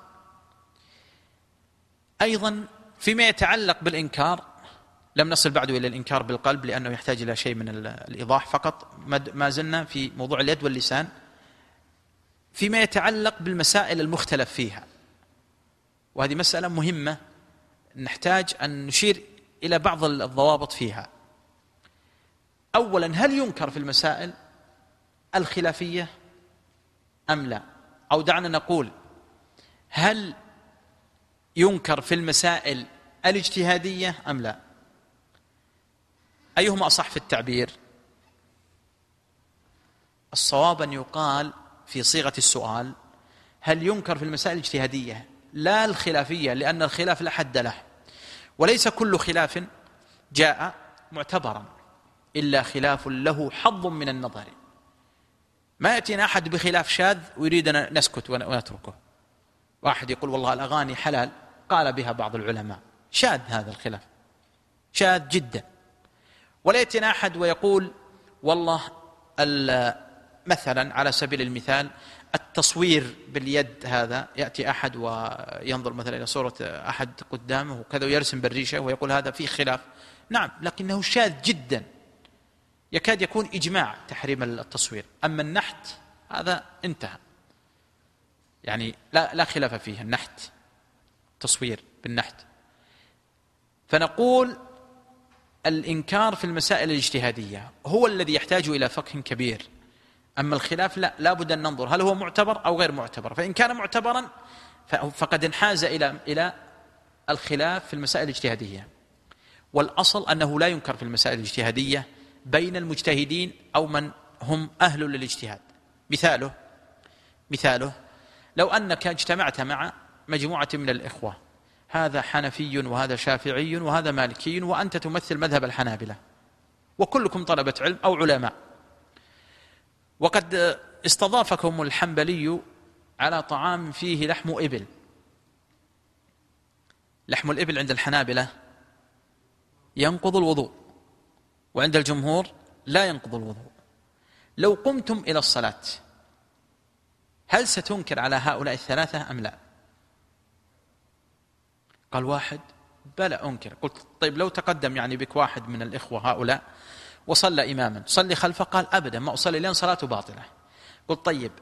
B: أيضا فيما يتعلق بالإنكار، لم نصل بعد إلى الإنكار بالقلب لأنه يحتاج إلى شيء من الإيضاح فقط، ما زلنا في موضوع اليد واللسان. فيما يتعلق بالمسائل المختلف فيها، وهذه مسألة مهمة نحتاج أن نشير إلى بعض الضوابط فيها. أولا، هل ينكر في المسائل الخلافية أم لا؟ أو دعنا نقول هل ينكر في المسائل الاجتهادية أم لا؟ أيهما أصح في التعبير؟ الصواب أن يقال في صيغة السؤال: هل ينكر في المسائل الاجتهادية لا الخلافية، لأن الخلاف لا حد له، وليس كل خلاف جاء معتبرا إلا خلاف له حظ من النظر. ما يأتينا أحد بخلاف شاذ ويريدنا نسكت ونتركه. واحد يقول والله الأغاني حلال، قال بها بعض العلماء، شاذ هذا الخلاف، شاذ جدا. ولا يأتينا أحد ويقول والله مثلا على سبيل المثال التصوير باليد، هذا يأتي أحد وينظر مثلا إلى صورة أحد قدامه وكذا ويرسم بالريشة ويقول هذا فيه خلاف. نعم، لكنه شاذ جدا، يكاد يكون إجماع تحريم التصوير. أما النحت هذا انتهى، يعني لا خلاف فيه، النحت تصوير بالنحت. فنقول الإنكار في المسائل الاجتهادية هو الذي يحتاج إلى فقه كبير. أما الخلاف لا بد أن ننظر هل هو معتبر أو غير معتبر. فإن كان معتبرا فقد انحاز إلى الخلاف في المسائل الاجتهادية. والأصل أنه لا ينكر في المسائل الاجتهادية بين المجتهدين أو من هم أهل للاجتهاد. مثاله لو أنك اجتمعت مع مجموعة من الإخوة، هذا حنفي وهذا شافعي وهذا مالكي، وأنت تمثل مذهب الحنابلة، وكلكم طلبة علم أو علماء، وقد استضافكم الحنبلي على طعام فيه لحم إبل. لحم الإبل عند الحنابلة ينقض الوضوء، وعند الجمهور لا ينقض الوضوء. لو قمتم إلى الصلاة هل ستنكر على هؤلاء الثلاثة أم لا؟ قال واحد بلى أنكر. قلت طيب لو تقدم يعني بك واحد من الإخوة هؤلاء وصلى إماما، صلي خلفه. قال أبدا ما أصلي لأن صلاته باطلة. قلت طيب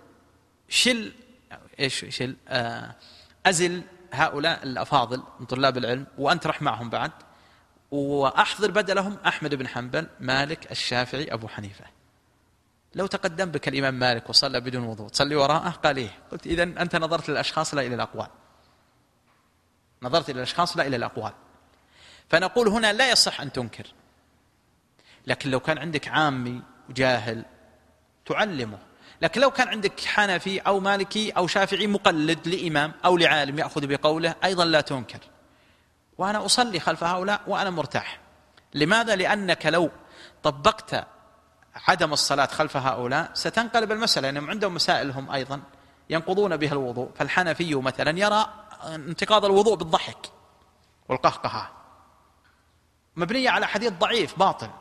B: أزل هؤلاء الأفاضل من طلاب العلم وأنت رح معهم بعد، وأحضر بدلهم أحمد بن حنبل، مالك، الشافعي، أبو حنيفة. لو تقدم بك الإمام مالك وصلى بدون وضوء تصلي وراءه؟ قال إيه. قلت إذن أنت نظرت للأشخاص لا إلى الأقوال، نظرت إلى الأشخاص لا إلى الأقوال. فنقول هنا لا يصح أن تنكر. لكن لو كان عندك عامي وجاهل تعلمه. لكن لو كان عندك حنفي أو مالكي أو شافعي مقلد لإمام أو لعالم يأخذ بقوله أيضا لا تنكر. وأنا أصلي خلف هؤلاء وأنا مرتاح. لماذا؟ لأنك لو طبقت عدم الصلاة خلف هؤلاء ستنقلب المسألة، لأنهم عندهم مسائلهم أيضا ينقضون بها الوضوء. فالحنفي مثلا يرى انتقاض الوضوء بالضحك والقهقهة، مبنية على حديث ضعيف باطل.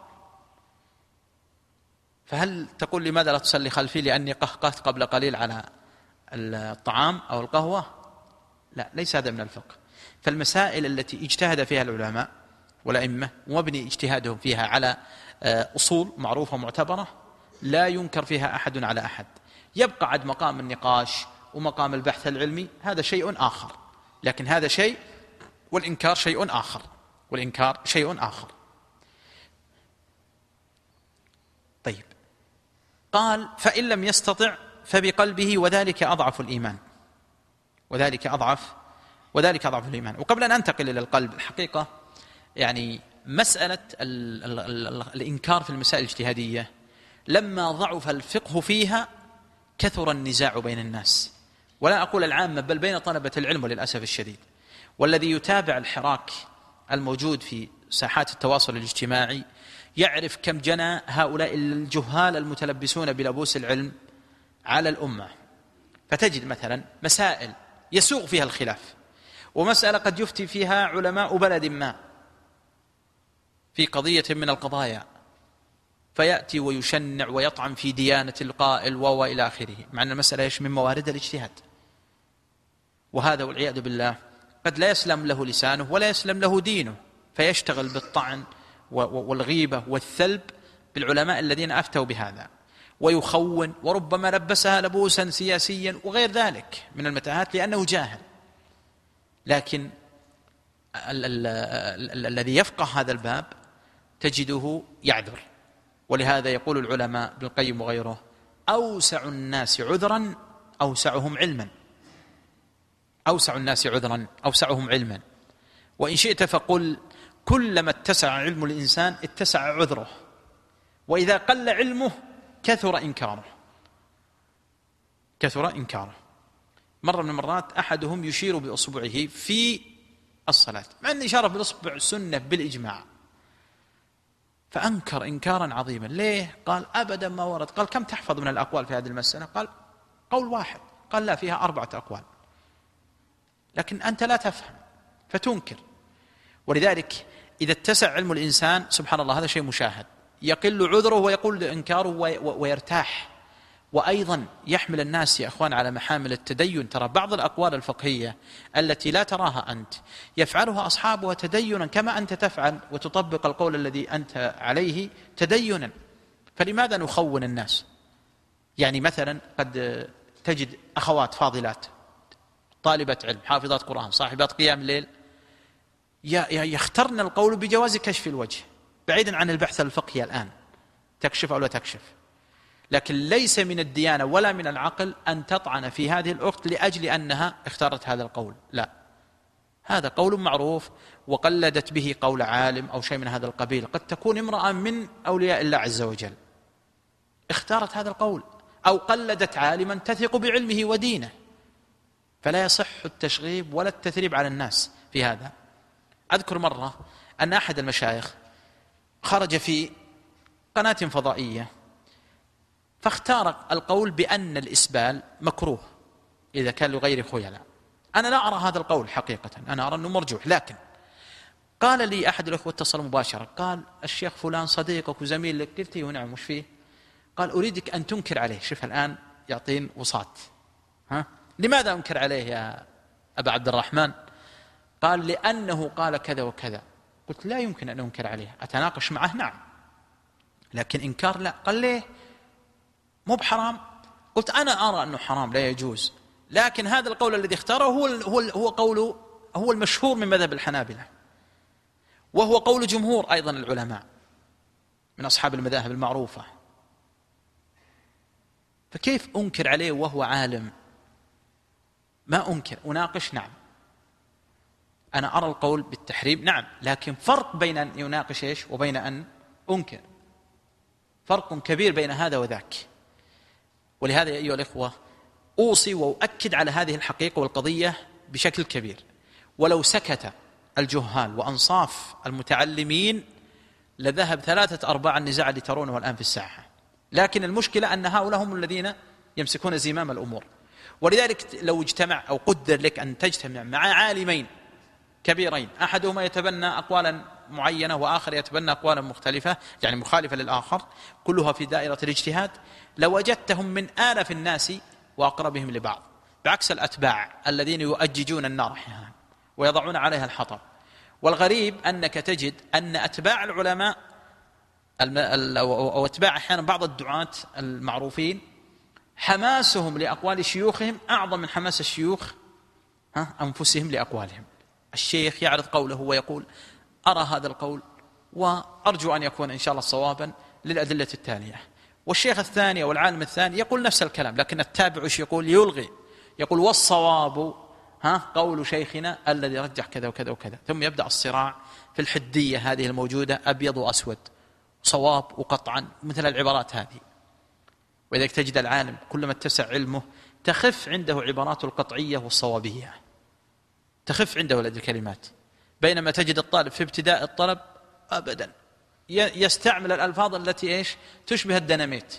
B: فهل تقول لماذا لا تصلي خلفي لأني قهقهت قبل قليل على الطعام أو القهوة؟ لا، ليس هذا من الفقه. فالمسائل التي اجتهد فيها العلماء والأئمة ومبني اجتهادهم فيها على أصول معروفة معتبرة لا ينكر فيها أحد على أحد. يبقى عد مقام النقاش ومقام البحث العلمي، هذا شيء آخر. لكن هذا شيء والإنكار شيء آخر، والإنكار شيء آخر. طيب، قال فإن لم يستطع فبقلبه وذلك أضعف الإيمان. وذلك أضعف الإيمان. وقبل أن أنتقل إلى القلب، الحقيقة يعني مسألة الإنكار في المسائل الاجتهادية لما ضعف الفقه فيها كثر النزاع بين الناس، ولا أقول العامة بل بين طلبة العلم وللأسف الشديد. والذي يتابع الحراك الموجود في ساحات التواصل الاجتماعي يعرف كم جنى هؤلاء الجهال المتلبسون بلبوس العلم على الأمة. فتجد مثلا مسائل يسوغ فيها الخلاف، ومسألة قد يفتي فيها علماء بلد ما في قضية من القضايا، فيأتي ويشنع ويطعن في ديانة القائل وإلى آخره، مع أن المسألة من موارد الاجتهاد. وهذا والعياذ بالله قد لا يسلم له لسانه ولا يسلم له دينه، فيشتغل بالطعن والغيبة والثلب بالعلماء الذين أفتوا بهذا، ويخون، وربما لبسها لبوسا سياسيا وغير ذلك من المتاهات لأنه جاهل. لكن الذي يفقه هذا الباب تجده يعذر. ولهذا يقول العلماء ابن القيم وغيره: أوسع الناس عذرا أوسعهم علما. أوسع الناس عذرا أوسعهم علما. وإن شئت فقل كلما اتسع علم الإنسان اتسع عذره، وإذا قل علمه كثر إنكاره. كثر إنكاره. مرة من المرات أحدهم يشير بأصبعه في الصلاة، مع أن إشارة بالأصبع سنة بالإجماع، فأنكر إنكارا عظيما. ليه؟ قال أبدا ما ورد. قال كم تحفظ من الأقوال في هذه المسألة؟ قال قول واحد. قال لا، فيها 4 أقوال، لكن أنت لا تفهم فتنكر. ولذلك إذا اتسع علم الإنسان سبحان الله هذا شيء مشاهد، يقل عذره ويقل إنكاره ويرتاح. وأيضا يحمل الناس يا أخوان على محامل التدين. ترى بعض الأقوال الفقهية التي لا تراها أنت يفعلها أصحابها تدينا كما أنت تفعل وتطبق القول الذي أنت عليه تدينا. فلماذا نخون الناس؟ يعني مثلا قد تجد أخوات فاضلات طالبة علم حافظات قرآن صاحبات قيام الليل يخترن القول بجواز كشف الوجه بعيدا عن البحث الفقهي الآن، تكشف أو لا تكشف. لكن ليس من الديانة ولا من العقل أن تطعن في هذه الأخت لأجل أنها اختارت هذا القول، لا، هذا قول معروف وقلدت به قول عالم أو شيء من هذا القبيل. قد تكون امرأة من أولياء الله عز وجل اختارت هذا القول، أو قلدت عالما تثق بعلمه ودينه، فلا يصح التشغيب ولا التثريب على الناس في هذا. أذكر مرة أن أحد المشايخ خرج في قناة فضائية فاختار القول بأن الإسبال مكروه إذا كان لغير خيلاء. أنا لا أرى هذا القول حقيقة، أنا أرى أنه مرجوح. لكن قال لي أحد الأخوة اتصل مباشرة قال الشيخ فلان صديقك وزميل لك. قلت له نعم، وش فيه؟ قال أريدك أن تنكر عليه. شوف الآن يعطين وساط. لماذا أنكر عليه يا أبا عبد الرحمن؟ قال لأنه قال كذا وكذا. قلت لا يمكن أن أنكر عليه، أتناقش معه نعم، لكن إنكار لا. قال ليه؟ مو بحرام؟ قلت أنا أرى أنه حرام لا يجوز، لكن هذا القول الذي اختاره هو المشهور من مذهب الحنابلة، وهو قول جمهور أيضا العلماء من أصحاب المذاهب المعروفة، فكيف أنكر عليه وهو عالم؟ ما أنكر، أناقش نعم. أنا أرى القول بالتحريم نعم، لكن فرق بين أن يناقش إيش وبين أن أنكر، فرق كبير بين هذا وذاك. ولهذا أيها الإخوة أوصي وأؤكد على هذه الحقيقة والقضية بشكل كبير. ولو سكت الجهال وأنصاف المتعلمين لذهب 3/4 النزاع اللي ترونه الآن في الساحة، لكن المشكلة أن هؤلاء هم الذين يمسكون زمام الأمور. ولذلك لو اجتمع أو قدر لك أن تجتمع مع عالمين كبيرين، أحدهما يتبنى أقوالا معينة وآخر يتبنى أقوالا مختلفة يعني مخالفة للآخر، كلها في دائرة الاجتهاد، لوجدتهم من آلاف الناس وأقربهم لبعض، بعكس الأتباع الذين يؤججون النار ويضعون عليها الحطب. والغريب أنك تجد أن أتباع العلماء أو أتباع أحيانا بعض الدعاة المعروفين حماسهم لأقوال شيوخهم أعظم من حماس الشيوخ أنفسهم لأقوالهم. الشيخ يعرض قوله ويقول أرى هذا القول وأرجو أن يكون إن شاء الله صوابا للأدلة التالية، والشيخ الثاني أو العالم الثاني يقول نفس الكلام، لكن التابع يقول يلغي، يقول والصواب قول شيخنا الذي رجح كذا وكذا وكذا. ثم يبدأ الصراع في الحدية هذه الموجودة، أبيض وأسود، صواب وقطعا، مثل العبارات هذه. وإذا تجد العالم كلما اتسع علمه تخف عنده عبارات القطعية والصوابية، تخف عنده هذه الكلمات، بينما تجد الطالب في ابتداء الطلب أبدا يستعمل الألفاظ التي إيش تشبه الديناميت،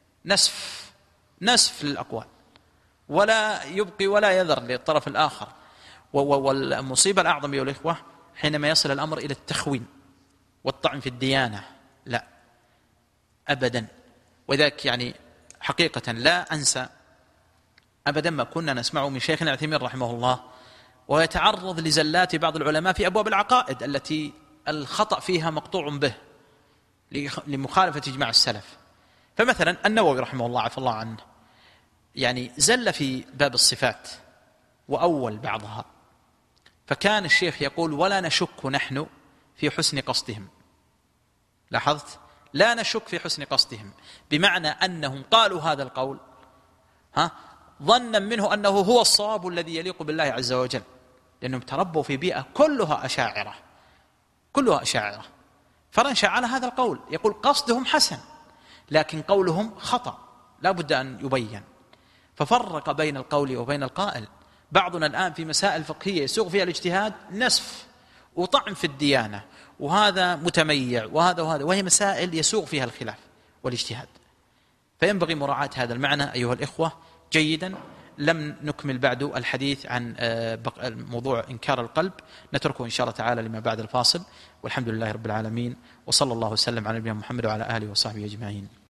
B: نسف للأقوال، ولا يبقي ولا يذر للطرف الآخر. والمصيبة الأعظم يا الإخوة حينما يصل الأمر إلى التخوين والطعن في الديانة، لا أبدا. وذلك يعني حقيقة لا أنسى أبدا ما كنا نسمعه من شيخنا عثيمين رحمه الله، ويتعرض لزلات بعض العلماء في أبواب العقائد التي الخطأ فيها مقطوع به لمخالفة إجماع السلف. فمثلا النووي رحمه الله عفى الله عنه يعني زل في باب الصفات وأول بعضها، فكان الشيخ يقول ولا نشك نحن في حسن قصدهم. لاحظت؟ لا نشك في حسن قصدهم، بمعنى أنهم قالوا هذا القول ظنا منه أنه هو الصواب الذي يليق بالله عز وجل، لأنهم تربوا في بيئة كلها أشاعرة، فرنشأ على هذا القول، يقول قصدهم حسن لكن قولهم خطأ لا بد أن يبين. ففرق بين القول وبين القائل. بعضنا الآن في مسائل فقهية يسوق فيها الاجتهاد نسف وطعن في الديانة، وهذا متميع وهذا، وهي مسائل يسوق فيها الخلاف والاجتهاد. فينبغي مراعاة هذا المعنى أيها الإخوة جيدا. لم نكمل بعد الحديث عن موضوع إنكار القلب، نتركه إن شاء الله تعالى لما بعد الفاصل. والحمد لله رب العالمين، وصلى الله وسلم على نبينا محمد وعلى آله وصحبه أجمعين.